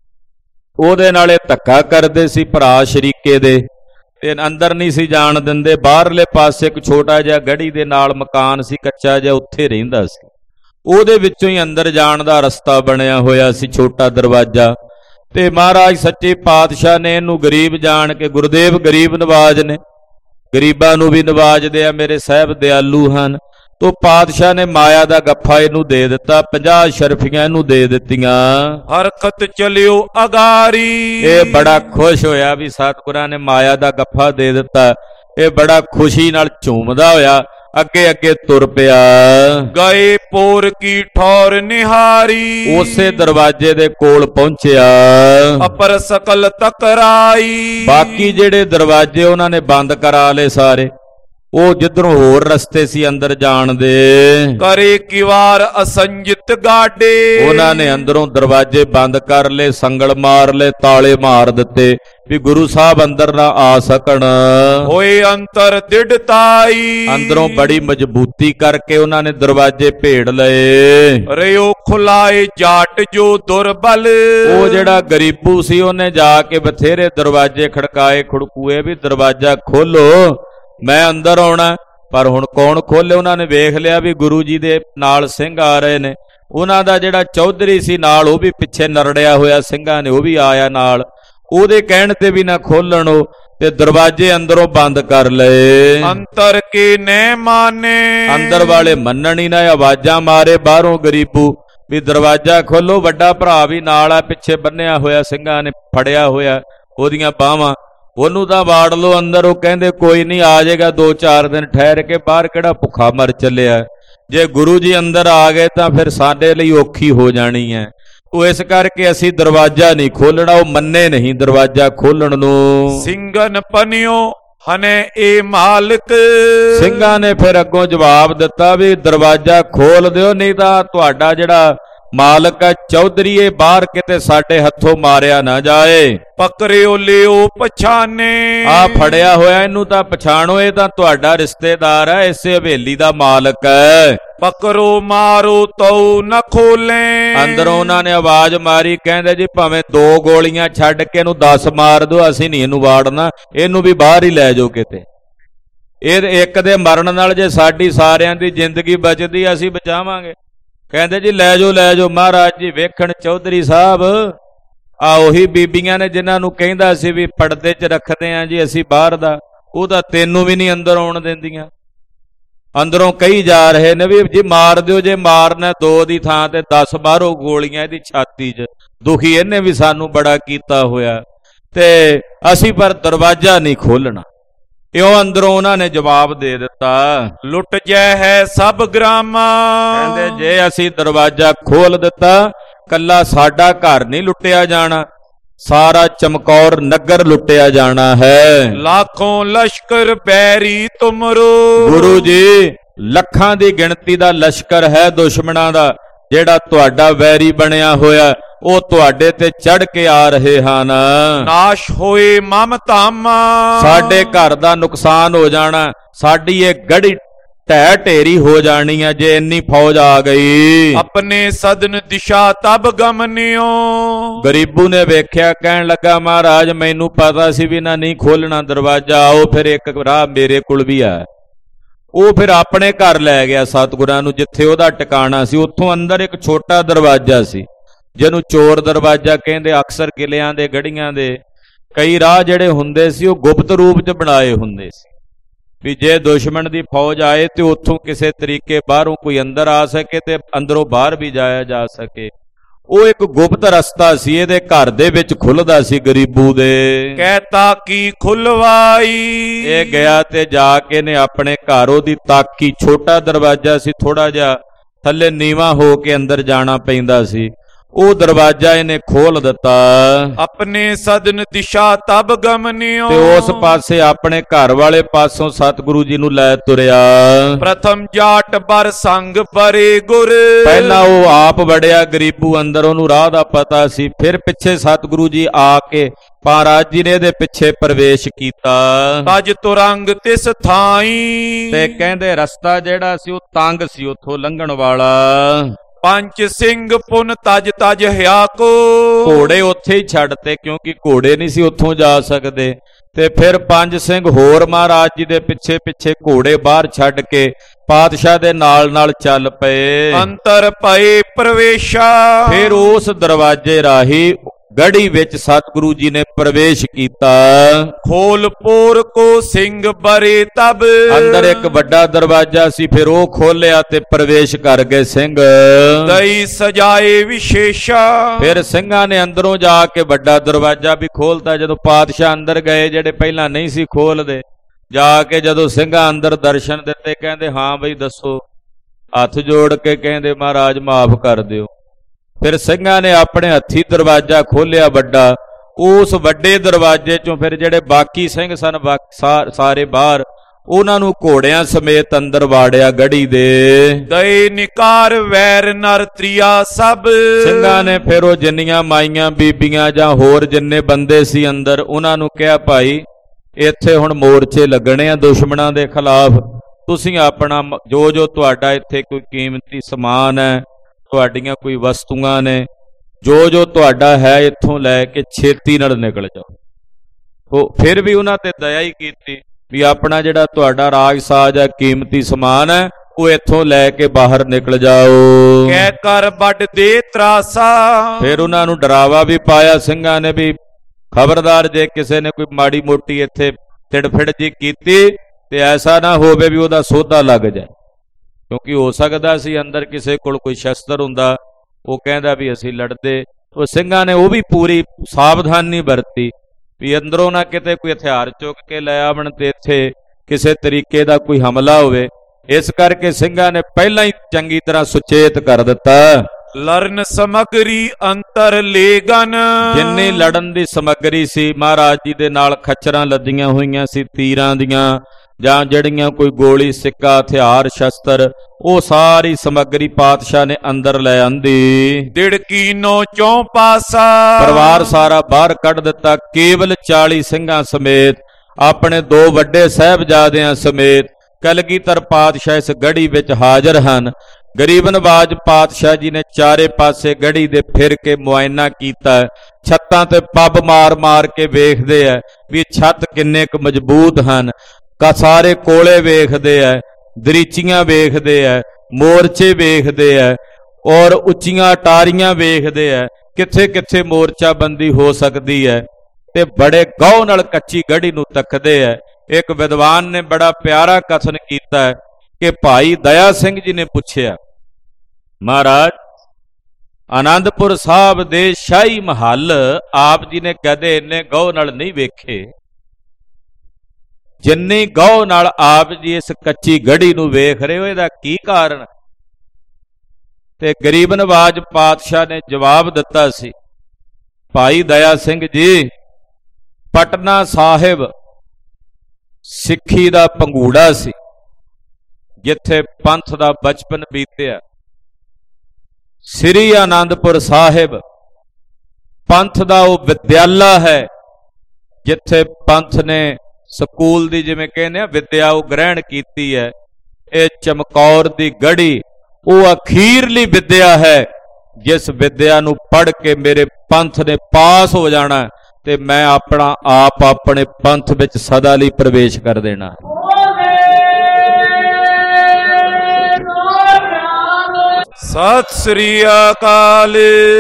ਉਹਦੇ ਨਾਲੇ ਧੱਕਾ ਕਰਦੇ ਸੀ ਭਰਾ ਸ਼ਰੀਕੇ ਦੇ, ਤੇ ਅੰਦਰ ਨਹੀਂ ਸੀ ਜਾਣ ਦਿੰਦੇ। ਬਾਹਰਲੇ ਪਾਸੇ ਇੱਕ ਛੋਟਾ ਜਿਹਾ ਗੜੀ ਦੇ ਨਾਲ ਮਕਾਨ ਸੀ ਕੱਚਾ ਜਿਹਾ, ਉੱਥੇ ਰਹਿੰਦਾ ਸੀ, ਉਹਦੇ ਵਿੱਚੋਂ ਹੀ ਅੰਦਰ ਜਾਣ ਦਾ ਰਸਤਾ ਬਣਿਆ ਹੋਇਆ ਸੀ, ਛੋਟਾ ਦਰਵਾਜ਼ਾ। ਤੇ ਮਹਾਰਾਜ ਸੱਚੇ ਪਾਤਸ਼ਾਹ ਨੇ ਇਹਨੂੰ ਗਰੀਬ ਜਾਣ ਕੇ, ਗੁਰਦੇਵ ਗਰੀਬ ਨਵਾਜ ਨੇ, ਗਰੀਬਾਂ ਨੂੰ ਵੀ ਨਵਾਜਦੇ ਆ, ਮੇਰੇ ਸਾਹਿਬ ਦਿਆਲੂ ਹਨ, ਤੋ ਪਾਤਸ਼ਾਹ ਨੇ ਮਾਇਆ ਦਾ ਗੱਫਾ ਇਹਨੂੰ ਦੇ ਦਿੱਤਾ, ਪੰਜਾਹ ਸ਼ਰਫੀਆਂ ਇਹਨੂੰ ਦੇ ਦਿੱਤੀਆਂ। ਹਰਕਤ ਚਲਿਓ ਅਗਾਰੀ। ਇਹ ਬੜਾ ਖੁਸ਼ ਹੋਇਆ ਵੀ ਸਤਿਗੁਰਾਂ ਨੇ ਮਾਇਆ ਦਾ ਗੱਫਾ ਦੇ ਦਿੱਤਾ, ਇਹ ਬੜਾ ਖੁਸ਼ੀ ਨਾਲ ਝੂਮਦਾ ਹੋਇਆ ਅੱਗੇ ਅੱਗੇ ਤੁਰ ਪਿਆ। ਗਏ ਪੋਰ ਕੀ ਠੌਰ ਨਿਹਾਰੀ, ਉਸੇ ਦਰਵਾਜ਼ੇ ਦੇ ਕੋਲ ਪਹੁੰਚਿਆ। ਅਪਰ ਸਕਲ ਤਕਰਾਈ, ਬਾਕੀ ਜਿਹੜੇ ਦਰਵਾਜ਼ੇ ਉਹਨਾਂ ਨੇ ਬੰਦ ਕਰਾ ਲਏ ਸਾਰੇ, ਉਹ ਜਿੱਧਰੋਂ ਹੋਰ ਰਸਤੇ ਸੀ ਅੰਦਰ ਜਾਣ ਦੇ। ਕਰੇ ਕਿਵਾਰ ਅਸੰਜਿਤ ਗਾਡੇ, ਉਹਨਾਂ ਨੇ ਅੰਦਰੋਂ ਦਰਵਾਜ਼ੇ ਬੰਦ ਕਰ ਲਏ, ਸੰਗਲ ਮਾਰ ਲਏ, ਤਾਲੇ ਮਾਰ ਦਿੱਤੇ ਵੀ ਗੁਰੂ ਸਾਹਿਬ ਅੰਦਰ ਨਾ ਆ ਸਕਣ। ਹੋਏ ਅੰਤਰ ਦਿੜਤਾਈ, ਅੰਦਰੋਂ ਬੜੀ ਮਜ਼ਬੂਤੀ ਕਰਕੇ ਉਹਨਾਂ ਨੇ ਦਰਵਾਜ਼ੇ ਭੇੜ ਲਏ। ਰਿਓ ਖੁਲਾਏ ਜਾਟ ਜੋ ਦੁਰਬਲ, ਉਹ ਜਿਹੜਾ ਗਰੀਬੂ ਸੀ ਉਹਨੇ ਜਾ ਕੇ ਬਥੇਰੇ ਦਰਵਾਜ਼ੇ ਖੜਕਾਏ ਖੜਕੂਏ ਵੀ ਦਰਵਾਜ਼ਾ ਖੋਲੋ, ਮੈਂ ਅੰਦਰ ਆਉਣਾ। ਪਰ ਹੁਣ ਕੌਣ ਖੋਲੇ? ਉਹਨਾਂ ਨੇ ਵੇਖ ਲਿਆ ਵੀ ਗੁਰੂ ਜੀ ਦੇ ਨਾਲ ਸਿੰਘ ਆ ਰਹੇ ਨੇ। ਉਹਨਾਂ ਦਾ ਜਿਹੜਾ ਚੌਧਰੀ ਸੀ ਨਾਲ, ਉਹ ਵੀ ਪਿੱਛੇ ਨਰੜਿਆ ਹੋਇਆ ਸਿੰਘਾਂ ਨੇ, ਉਹ ਵੀ ਆਇਆ ਨਾਲ। ਉਹਦੇ ਕਹਿਣ ਤੇ ਵੀ ਨਾ ਖੋਲਣ, ਉਹ ਤੇ ਦਰਵਾਜ਼ੇ ਅੰਦਰੋਂ ਬੰਦ ਕਰ ਲਏ। ਅੰਤਰ ਕੇ ਨੇ ਮਾਨੇ, ਅੰਦਰ ਵਾਲੇ ਮੰਨਣ ਹੀ ਨਾ, ਆਵਾਜ਼ਾਂ ਮਾਰੇ ਬਾਹਰੋਂ ਗਰੀਬੂ ਵੀ ਦਰਵਾਜ਼ਾ ਖੋਲੋ। ਵੱਡਾ ਭਰਾ ਵੀ ਨਾਲ ਆ, ਪਿੱਛੇ ਬੰਨਿਆ ਹੋਇਆ ਸਿੰਘਾਂ ਨੇ ਫੜਿਆ ਹੋਇਆ ਉਹਦੀਆਂ ਬਾਹਾਂ, ਉਹਨੂੰ ਤਾਂ ਵਾੜ ਲਓ ਅੰਦਰ। ਉਹ ਕਹਿੰਦੇ ਕੋਈ ਨਹੀਂ, ਆ ਜਾਏਗਾ ਦੋ ਚਾਰ ਦਿਨ ਠਹਿਰ ਕੇ, ਬਾਹਰ ਕਿਹੜਾ ਭੁੱਖਾ ਮਰ ਚੱਲਿਆ। ਜੇ ਗੁਰੂ ਜੀ ਅੰਦਰ ਆ ਗਏ ਤਾਂ ਫਿਰ ਸਾਡੇ ਲਈ ਔਖੀ ਹੋ ਜਾਣੀ ਹੈ। ਉਹ ਇਸ ਕਰਕੇ ਅਸੀਂ ਦਰਵਾਜ਼ਾ ਨਹੀਂ ਖੋਲਣਾ। ਉਹ ਮੰਨੇ ਨਹੀਂ ਦਰਵਾਜ਼ਾ ਖੋਲਣ ਨੂੰ। ਸਿੰਘਨ ਪਨਿਓ ਹਨੇ ਏ ਮਾਲਕ, ਸਿੰਘਾਂ ਨੇ ਫਿਰ ਅੱਗੋਂ ਜਵਾਬ ਦਿੱਤਾ ਵੀ ਦਰਵਾਜ਼ਾ ਖੋਲ ਦਿਓ, ਨਹੀਂ ਤਾਂ ਤੁਹਾਡਾ ਜਿਹੜਾ ਮਾਲਕ ਹੈ ਚੌਧਰੀ, ਇਹ ਬਾਹਰ ਕਿਤੇ ਸਾਡੇ ਹੱਥੋਂ ਮਾਰਿਆ ਨਾ ਜਾਏ। ਪਕੜਿਓ ਲਿਓ ਪਛਾਨੇ, ਆ ਫੜਿਆ ਹੋਇਆ ਇਹਨੂੰ ਤਾਂ ਪਛਾਣੋ, ਇਹ ਤਾਂ ਤੁਹਾਡਾ ਰਿਸ਼ਤੇਦਾਰ ਹੈ, ਇਸੇ ਹਵੇਲੀ ਦਾ ਮਾਲਕ ਹੈ। ਪਕੜੋ ਮਾਰੋ ਤਉ ਨ ਖੋਲੇ, ਅੰਦਰੋਂ ਉਹਨਾਂ ਨੇ ਆਵਾਜ਼ ਮਾਰੀ, ਕਹਿੰਦੇ ਜੀ ਭਾਵੇਂ ਦੋ ਗੋਲੀਆਂ ਛੱਡ ਕੇ ਇਹਨੂੰ ਦਸ ਮਾਰ ਦਿਓ, ਅਸੀਂ ਨਹੀਂ ਇਹਨੂੰ ਵਾੜਨਾ, ਇਹਨੂੰ ਵੀ ਬਾਹਰ ਹੀ ਲੈ ਜਾਓ ਕਿਤੇ। ਇਹ ਇੱਕ ਦੇ ਮਰਨ ਨਾਲ ਜੇ ਸਾਡੀ ਸਾਰਿਆਂ ਦੀ ਜ਼ਿੰਦਗੀ ਬਚਦੀ, ਅਸੀਂ ਬਚਾਵਾਂਗੇ। ਕਹਿੰਦੇ ਜੀ ਲੈ ਜਾਓ ਲੈ ਜਾਓ। ਮਹਾਰਾਜ ਜੀ ਵੇਖਣ ਚੌਧਰੀ ਸਾਹਿਬ ਆ ਉਹੀ ਬੀਬੀਆਂ ਨੇ ਜਿਨ੍ਹਾਂ ਨੂੰ ਕਹਿੰਦਾ ਸੀ ਵੀ ਪਰਦੇ 'ਚ ਰੱਖਦੇ ਆਂ ਜੀ ਅਸੀਂ ਬਾਹਰ ਦਾ, ਉਹ ਤਾਂ ਤੈਨੂੰ ਵੀ ਨਹੀਂ ਅੰਦਰ ਆਉਣ ਦਿੰਦੀਆਂ। ਅੰਦਰੋਂ ਕਹੀ ਜਾ ਰਹੇ ਨੇ ਵੀ ਜੀ ਮਾਰ ਦਿਓ, ਜੇ ਮਾਰਨਾ ਦੋ ਦੀ ਥਾਂ ਤੇ ਦਸ ਮਾਰੋ ਗੋਲੀਆਂ ਇਹਦੀ ਛਾਤੀ 'ਚ। ਦੁਖੀ ਇਹਨੇ ਵੀ ਸਾਨੂੰ ਬੜਾ ਕੀਤਾ ਹੋਇਆ ਤੇ ਅਸੀਂ ਪਰ ਦਰਵਾਜ਼ਾ ਨਹੀਂ ਖੋਲਣਾ। ਇਉਂ ਅੰਦਰੋਂ ਉਹਨਾਂ ਨੇ ਜਵਾਬ ਦੇ ਦਿੱਤਾ, ਲੁੱਟ ਜੈ ਹੈ ਸਭ ਗ੍ਰਾਮਾ। ਕਹਿੰਦੇ ਜੇ ਅਸੀਂ ਦਰਵਾਜ਼ਾ ਖੋਲ ਦਿੱਤਾ, ਕੱਲਾ ਸਾਡਾ ਘਰ ਨਹੀਂ ਲੁੱਟਿਆ ਜਾਣਾ, ਸਾਰਾ ਚਮਕੌਰ ਨਗਰ ਲੁੱਟਿਆ ਜਾਣਾ ਹੈ। ਲੱਖੋਂ ਲਸ਼ਕਰ ਬੈਰੀ ਤੁਮਰੋ, ਗੁਰੂ ਜੀ ਲੱਖਾਂ ਦੀ ਗਿਣਤੀ ਦਾ ਲਸ਼ਕਰ ਹੈ ਦੁਸ਼ਮਣਾਂ ਦਾ, ਜਿਹੜਾ ਤੁਹਾਡਾ ਵੈਰੀ ਬਣਿਆ ਹੋਇਆ, ਉਹ ਤੁਹਾਡੇ ਤੇ ਚੜ ਕੇ ਆ ਰਹੇ ਹਨ। ਨਾਸ਼ ਹੋਏ ਮਮਤਾਮਾ, ਸਾਡੇ ਘਰ ਦਾ ਨੁਕਸਾਨ ਹੋ ਜਾਣਾ, ਸਾਡੀ ਇਹ ਗੜੀ ਢਹਿ ਢੇਰੀ ਹੋ ਜਾਣੀ ਹੈ ਜੇ ਇੰਨੀ ਫੌਜ ਆ ਗਈ। ਆਪਣੇ ਸਦਨ ਦਿਸ਼ਾ ਤਬ ਗਮਨਿਓ, ਗਰੀਬੂ ਨੇ ਵੇਖਿਆ, ਕਹਿਣ ਲੱਗਾ ਮਹਾਰਾਜ ਮੈਨੂੰ ਪਤਾ ਸੀ ਵੀ ਨਾ ਨਹੀਂ ਖੋਲਣਾ ਦਰਵਾਜ਼ਾ, ਆਓ ਫਿਰ ਇੱਕ ਰਾਹ ਮੇਰੇ ਕੋਲ ਵੀ ਆ। ਉਹ ਫਿਰ ਆਪਣੇ ਘਰ ਲੈ ਗਿਆ ਸਤਿਗੁਰਾਂ ਨੂੰ, ਜਿੱਥੇ ਉਹਦਾ ਟਿਕਾਣਾ ਸੀ। ਉੱਥੋਂ ਅੰਦਰ ਇੱਕ ਛੋਟਾ ਦਰਵਾਜ਼ਾ ਸੀ, ਜਿਹਨੂੰ ਚੋਰ ਦਰਵਾਜ਼ਾ ਕਹਿੰਦੇ। ਅਕਸਰ ਕਿਲਿਆਂ ਦੇ ਗੜੀਆਂ ਦੇ ਕਈ ਰਾਹ ਜਿਹੜੇ ਹੁੰਦੇ ਸੀ ਉਹ ਗੁਪਤ ਰੂਪ 'ਚ ਬਣਾਏ ਹੁੰਦੇ ਸੀ, ਵੀ ਜੇ ਦੁਸ਼ਮਣ ਦੀ ਫੌਜ ਆਏ ਤੇ ਉੱਥੋਂ ਕਿਸੇ ਤਰੀਕੇ ਬਾਹਰੋਂ ਕੋਈ ਅੰਦਰ ਆ ਸਕੇ ਤੇ ਅੰਦਰੋਂ ਬਾਹਰ ਵੀ ਜਾਇਆ ਜਾ ਸਕੇ। ਉਹ ਇੱਕ ਗੁਪਤ ਰਸਤਾ ਸੀ, ਇਹਦੇ ਘਰ ਦੇ ਵਿੱਚ ਖੁੱਲਦਾ ਸੀ ਗਰੀਬੂ ਦੇ। ਕਹਿਤਾ ਕੀ ਖੁੱਲਵਾਈ, ਇਹ ਗਿਆ ਤੇ ਜਾ ਕੇ ਨੇ ਆਪਣੇ ਘਰ ਉਹਦੀ ਤਾਕੀ, ਛੋਟਾ ਦਰਵਾਜ਼ਾ ਸੀ, ਥੋੜਾ ਜਿਹਾ ਥੱਲੇ ਨੀਵਾਂ ਹੋ ਕੇ ਅੰਦਰ ਜਾਣਾ ਪੈਂਦਾ ਸੀ, ਉਹ ਦਰਵਾਜ਼ਾ ਇਹਨੇ ਖੋਲ ਦਿੱਤਾ। ਆਪਣੇ ਸਦਨ ਦਿਸ਼ਾ ਤਬ ਗਮਨਿਓ, ਤੇ ਉਸ ਪਾਸੇ ਆਪਣੇ ਘਰ ਵਾਲੇ ਪਾਸੋਂ ਸਤਿਗੁਰੂ ਜੀ ਨੂੰ ਲੈ ਤੁਰਿਆ। ਪ੍ਰਥਮ ਜਾਟ ਬਰ ਸੰਗ ਪਰੇ ਗੁਰ, ਪਹਿਲਾਂ ਉਹ ਆਪ ਵੜਿਆ ਗਰੀਬੂ ਅੰਦਰ, ਉਹਨੂੰ ਰਾਹ ਦਾ ਪਤਾ ਸੀ। ਫਿਰ ਪਿੱਛੇ ਸਤਿਗੁਰੂ ਜੀ ਆ ਕੇ ਮਹਾਰਾਜ ਜੀ ਨੇ ਇਹਦੇ ਪਿੱਛੇ ਪ੍ਰਵੇਸ਼ ਕੀਤਾ। ਤਜ ਤੁਰੰਗ ਤਿਸ ਥਾਈ, ਤੇ ਕਹਿੰਦੇ ਰਸਤਾ ਜਿਹੜਾ ਸੀ ਉਹ ਤੰਗ ਸੀ ਉੱਥੋਂ ਲੰਘਣ ਵਾਲਾ। ਪੰਜ ਸਿੰਘ ਪੁਨ ਤਜ ਤਜ ਹਿਆ ਕੋ, ਘੋੜੇ ਉੱਥੇ ਹੀ ਛੱਡਤੇ ਕਿਉਂਕਿ ਘੋੜੇ ਨਹੀਂ ਸੀ ਉੱਥੋਂ ਜਾ ਸਕਦੇ। ਤੇ ਫਿਰ ਪੰਜ ਸਿੰਘ ਹੋਰ ਮਹਾਰਾਜ ਜੀ ਦੇ ਪਿੱਛੇ ਪਿੱਛੇ ਘੋੜੇ ਬਾਹਰ ਛੱਡ ਕੇ ਪਾਤਸ਼ਾਹ ਦੇ ਨਾਲ ਨਾਲ ਚੱਲ ਪਏ। ਅੰਤਰ ਪਏ ਪ੍ਰਵੇਸ਼ਾ, ਫਿਰ ਉਸ ਦਰਵਾਜ਼ੇ ਰਾਹੀਂ ਗੜੀ ਵਿੱਚ ਸਤਿਗੁਰੂ ਜੀ ਨੇ ਪ੍ਰਵੇਸ਼ ਕੀਤਾ। ਖੋਲ ਪੋਰ ਕੋ ਸਿੰਘ ਬਰੇ ਤਬ, ਅੰਦਰ ਇੱਕ ਵੱਡਾ ਦਰਵਾਜ਼ਾ ਸੀ, ਫਿਰ ਉਹ ਖੋਲਿਆ ਤੇ ਪ੍ਰਵੇਸ਼ ਕਰ ਗਏ ਸਿੰਘ। ਦਈ ਸਜਾਏ ਵਿਸ਼ੇਸ਼ਾ, ਫਿਰ ਸਿੰਘਾਂ ਨੇ ਅੰਦਰੋਂ ਜਾ ਕੇ ਵੱਡਾ ਦਰਵਾਜ਼ਾ ਵੀ ਖੋਲਤਾ। ਜਦੋਂ ਪਾਤਸ਼ਾਹ ਅੰਦਰ ਗਏ, ਜਿਹੜੇ ਪਹਿਲਾਂ ਨਹੀਂ ਸੀ ਖੋਲਦੇ, ਜਾ ਕੇ ਜਦੋਂ ਸਿੰਘਾਂ ਅੰਦਰ ਦਰਸ਼ਨ ਦਿੱਤੇ, ਕਹਿੰਦੇ ਹਾਂ ਬਈ ਦੱਸੋ। ਹੱਥ ਜੋੜ ਕੇ ਕਹਿੰਦੇ ਮਹਾਰਾਜ ਮਾਫ ਕਰ ਦਿਓ। ਫਿਰ ਸਿੰਘਾਂ ਨੇ ਆਪਣੇ ਹੱਥੀ ਦਰਵਾਜ਼ਾ ਖੋਲ੍ਹਿਆ ਵੱਡਾ। ਉਸ ਵੱਡੇ ਦਰਵਾਜ਼ੇ ਚੋਂ ਫਿਰ ਜਿਹੜੇ ਬਾਕੀ ਸਿੰਘ ਸਨ ਸਾਰੇ ਬਾਹਰ, ਉਹਨਾਂ ਨੂੰ ਘੋੜਿਆਂ ਸਮੇਤ ਅੰਦਰ ਵਾੜਿਆ ਗੜੀ ਦੇ। ਦਈ ਨਿਕਾਰ ਵੈਰ ਨਰ ਤ੍ਰਿਆ ਸਭ। ਸਿੰਘਾਂ ਨੇ ਫਿਰ ਉਹ ਜਿੰਨੀਆਂ ਮਾਈਆਂ ਬੀਬੀਆਂ ਜਾਂ ਹੋਰ ਜਿੰਨੇ ਬੰਦੇ ਸੀ ਅੰਦਰ, ਉਹਨਾਂ ਨੂੰ ਕਿਹਾ ਭਾਈ ਇੱਥੇ ਹੁਣ ਮੋਰਚੇ ਲੱਗਣੇ ਆ ਦੁਸ਼ਮਣਾਂ ਦੇ ਖਿਲਾਫ। ਤੁਸੀਂ ਆਪਣਾ ਜੋ ਜੋ ਤੁਹਾਡਾ ਇੱਥੇ ਕੋਈ ਕੀਮਤੀ ਸਮਾਨ ਹੈ, ਤੁਹਾਡੀਆਂ ਕੋਈ ਵਸਤੂਆਂ ਨੇ, ਜੋ ਜੋ ਤੁਹਾਡਾ ਹੈ ਇੱਥੋਂ ਲੈ ਕੇ ਛੇਤੀ ਨਾਲ ਨਿਕਲ ਜਾਓ। ਉਹ ਫਿਰ ਵੀ ਉਹਨਾਂ ਤੇ ਦਇਆ ਹੀ ਕੀਤੀ ਵੀ ਆਪਣਾ ਜਿਹੜਾ ਤੁਹਾਡਾ ਰਾਜ ਸਾਜ ਹੈ, ਕੀਮਤੀ ਸਮਾਨ ਹੈ, ਉਹ ਇੱਥੋਂ ਲੈ ਕੇ ਬਾਹਰ ਨਿਕਲ ਜਾਓ। ਕਹਿ ਕਰ ਵੱਡ ਦੇ ਤਰਾਸਾ। ਫਿਰ ਉਹਨਾਂ ਨੂੰ ਡਰਾਵਾ ਵੀ ਪਾਇਆ ਸਿੰਘਾਂ ਨੇ ਵੀ ਖਬਰਦਾਰ ਜੇ ਕਿਸੇ ਨੇ ਕੋਈ ਮਾੜੀ ਮੋਟੀ ਇੱਥੇ ਤਿੜਫਿੜ ਜੀ ਕੀਤੀ ਤੇ ਐਸਾ ਨਾ ਹੋਵੇ ਵੀ ਉਹਦਾ ਸੋਧਾ ਲੱਗ ਜਾਏ, ਕਿਉਂਕਿ ਹੋ ਸਕਦਾ ਸੀ ਅੰਦਰ ਕਿਸੇ ਕੋਲ ਕੋਈ ਸ਼ਸਤਰ ਹੁੰਦਾ, ਉਹ ਕਹਿੰਦਾ ਵੀ ਅਸੀਂ ਲੜਦੇ। ਉਹ ਸਿੰਘਾਂ ਨੇ ਉਹ ਵੀ ਪੂਰੀ ਸਾਵਧਾਨੀ ਵਰਤੀ ਵੀ ਅੰਦਰੋਂ ਨਾ ਕਿਤੇ ਕੋਈ ਹਥਿਆਰ ਚੁੱਕ ਕੇ ਲੈ ਆਵਣ ਤੇ ਇੱਥੇ ਕਿਸੇ ਤਰੀਕੇ ਦਾ ਕੋਈ ਹਮਲਾ ਹੋਵੇ। ਇਸ ਕਰਕੇ ਸਿੰਘਾਂ ਨੇ ਪਹਿਲਾਂ ਹੀ ਚੰਗੀ ਤਰ੍ਹਾਂ ਸੁਚੇਤ ਕਰ ਦਿੱਤਾ। ਲਰਨ ਸਮਗਰੀ ਅੰਤਰ ਲੇਗਨ। ਜਿੰਨੀ ਲੜਨ ਦੀ ਸਮੱਗਰੀ ਸੀ ਮਹਾਰਾਜ ਜੀ ਦੇ ਨਾਲ, ਖੱਚਰਾਂ ਲੱਦੀਆਂ ਹੋਈਆਂ ਸੀ ਤੀਰਾਂ ਦੀਆਂ, ਜਾਂ ਜਿਹੜੀਆਂ ਕੋਈ ਗੋਲੀ ਸਿੱਕਾ ਹਥਿਆਰ ਸ਼ਸਤਰ, ਉਹ ਸਾਰੀ ਸਮੱਗਰੀ ਪਾਤਸ਼ਾਹ ਨੇ ਅੰਦਰ ਲੈ ਆਂਦੀ। ਦਿੜਕੀਨੋ ਚੌਂ ਪਾਸਾ। ਪਰਿਵਾਰ ਸਾਰਾ ਬਾਹਰ ਕੱਢ ਦਿੱਤਾ। ਕੇਵਲ ਚਾਲੀ ਸਿੰਘਾਂ ਸਮੇਤ, ਆਪਣੇ ਦੋ ਵੱਡੇ ਸਾਹਿਬਜ਼ਾਦਿਆਂ ਸਮੇਤ ਕਲਗੀਧਰ ਪਾਤਸ਼ਾਹ ਇਸ ਗੜੀ ਵਿੱਚ ਹਾਜ਼ਰ ਹਨ। ਗਰੀਬ ਨਵਾਜ ਪਾਤਸ਼ਾਹ ਜੀ ਨੇ ਚਾਰੇ ਪਾਸੇ ਗੜੀ ਦੇ ਫਿਰ ਕੇ ਮੁਆਇਨਾ ਕੀਤਾ। ਛੱਤਾਂ ਤੇ ਪੱਬ ਮਾਰ ਮਾਰ ਕੇ ਵੇਖਦੇ ਆ ਵੀ ਛੱਤ ਕਿੰਨੇ ਕੁ ਮਜ਼ਬੂਤ ਹਨ। ਕਾ ਸਾਰੇ ਕੋਲੇ ਵੇਖਦੇ ਆ, ਦਰੀਚੀਆਂ ਵੇਖਦੇ ਆ, ਮੋਰਚੇ ਵੇਖਦੇ ਆ, ਔਰ ਉੱਚੀਆਂ ਟਾਰੀਆਂ ਵੇਖਦੇ ਆ, ਕਿੱਥੇ ਕਿੱਥੇ ਮੋਰਚਾ ਬੰਦੀ ਹੋ ਸਕਦੀ ਹੈ, ਤੇ ਬੜੇ ਗੌਹ ਨਾਲ ਕੱਚੀ ਗੜੀ ਨੂੰ ਤੱਕਦੇ ਆ। ਇੱਕ ਵਿਦਵਾਨ ਨੇ ਬੜਾ ਪਿਆਰਾ ਕਥਨ ਕੀਤਾ ਹੈ ਕਿ ਭਾਈ ਦਇਆ ਸਿੰਘ ਜੀ ਨੇ ਪੁੱਛਿਆ, ਮਹਾਰਾਜ ਆਨੰਦਪੁਰ ਸਾਹਿਬ ਦੇ ਸ਼ਾਹੀ ਮਹੱਲ ਆਪ ਜੀ ਨੇ ਕਦੇ ਇੰਨੇ ਗੌਹ ਨਾਲ ਨਹੀਂ ਵੇਖੇ ਜਿੰਨੀ ਗੌਹ ਨਾਲ ਆਪ ਜੀ ਇਸ ਕੱਚੀ ਗੜੀ ਨੂੰ ਵੇਖ ਰਹੇ ਹੋ, ਇਹਦਾ ਕੀ ਕਾਰਨ? ਤੇ ਗਰੀਬ ਨਵਾਜ ਪਾਤਸ਼ਾਹ ਨੇ ਜਵਾਬ ਦਿੱਤਾ ਸੀ, ਭਾਈ ਦਇਆ ਸਿੰਘ ਜੀ, ਪਟਨਾ ਸਾਹਿਬ ਸਿੱਖੀ ਦਾ ਪੰਗੂੜਾ ਸੀ, ਜਿੱਥੇ ਪੰਥ ਦਾ ਬਚਪਨ ਬੀਤਿਆ। ਸ੍ਰੀ ਆਨੰਦਪੁਰ ਸਾਹਿਬ ਪੰਥ ਦਾ ਉਹ ਵਿਦਿਆਲਾ ਹੈ, ਜਿੱਥੇ ਪੰਥ ਨੇ ਸਕੂਲ ਦੀ ਜਿਵੇਂ ਕਹਿੰਦੇ ਆ ਵਿਦਿਆ ਉਹ ਗ੍ਰਹਿਣ ਕੀਤੀ ਹੈ। ਇਹ ਚਮਕੌਰ ਦੀ ਗੜੀ ਉਹ ਅਖੀਰਲੀ ਵਿਦਿਆ ਹੈ, ਜਿਸ ਵਿਦਿਆ ਨੂੰ ਪੜ੍ਹ ਕੇ ਮੇਰੇ ਪੰਥ ਨੇ ਪਾਸ ਹੋ ਜਾਣਾ ਤੇ ਮੈਂ ਆਪਣਾ ਆਪ ਆਪਣੇ ਪੰਥ ਵਿੱਚ ਸਦਾ ਲਈ ਪ੍ਰਵੇਸ਼ ਕਰ ਦੇਣਾ। ਸਤਿ ਸ੍ਰੀ ਅਕਾਲ।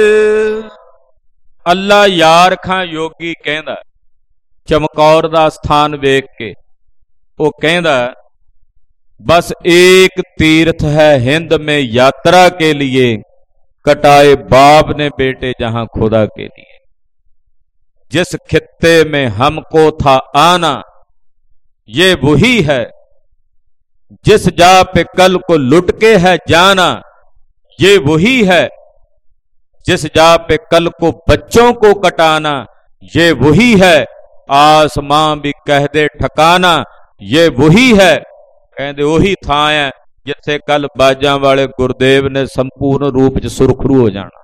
ਅੱਲਾ ਯਾਰ ਖਾਂ ਯੋਗੀ ਕਹਿੰਦਾ ਚਮਕੌਰ ਦਾ ਸਥਾਨ ਵੇਖ ਕੇ, ਉਹ ਕਹਿੰਦਾ बस एक तीर्थ है हिंद में यात्रा के लिए, कटाए बाप ने बेटे जहां खुदा के लिए। जिस खित्ते में हमको था आना ये वही है, जिस जा पे कल को लुट के है जाना ये वही है, जिस जा पे कल को बच्चों को कटाना ये वही है, आसमां भी कह दे ठिकाना ये वही है। कहते ਉਹੀ ਥਾਂ ਹੈ ਜਿੱਥੇ ਕੱਲ ਬਾਜਾਂ ਵਾਲੇ ਗੁਰਦੇਵ ਨੇ ਸੰਪੂਰਨ ਰੂਪ ਚ ਸੁਰਖਰੂ ਹੋ ਜਾਣਾ।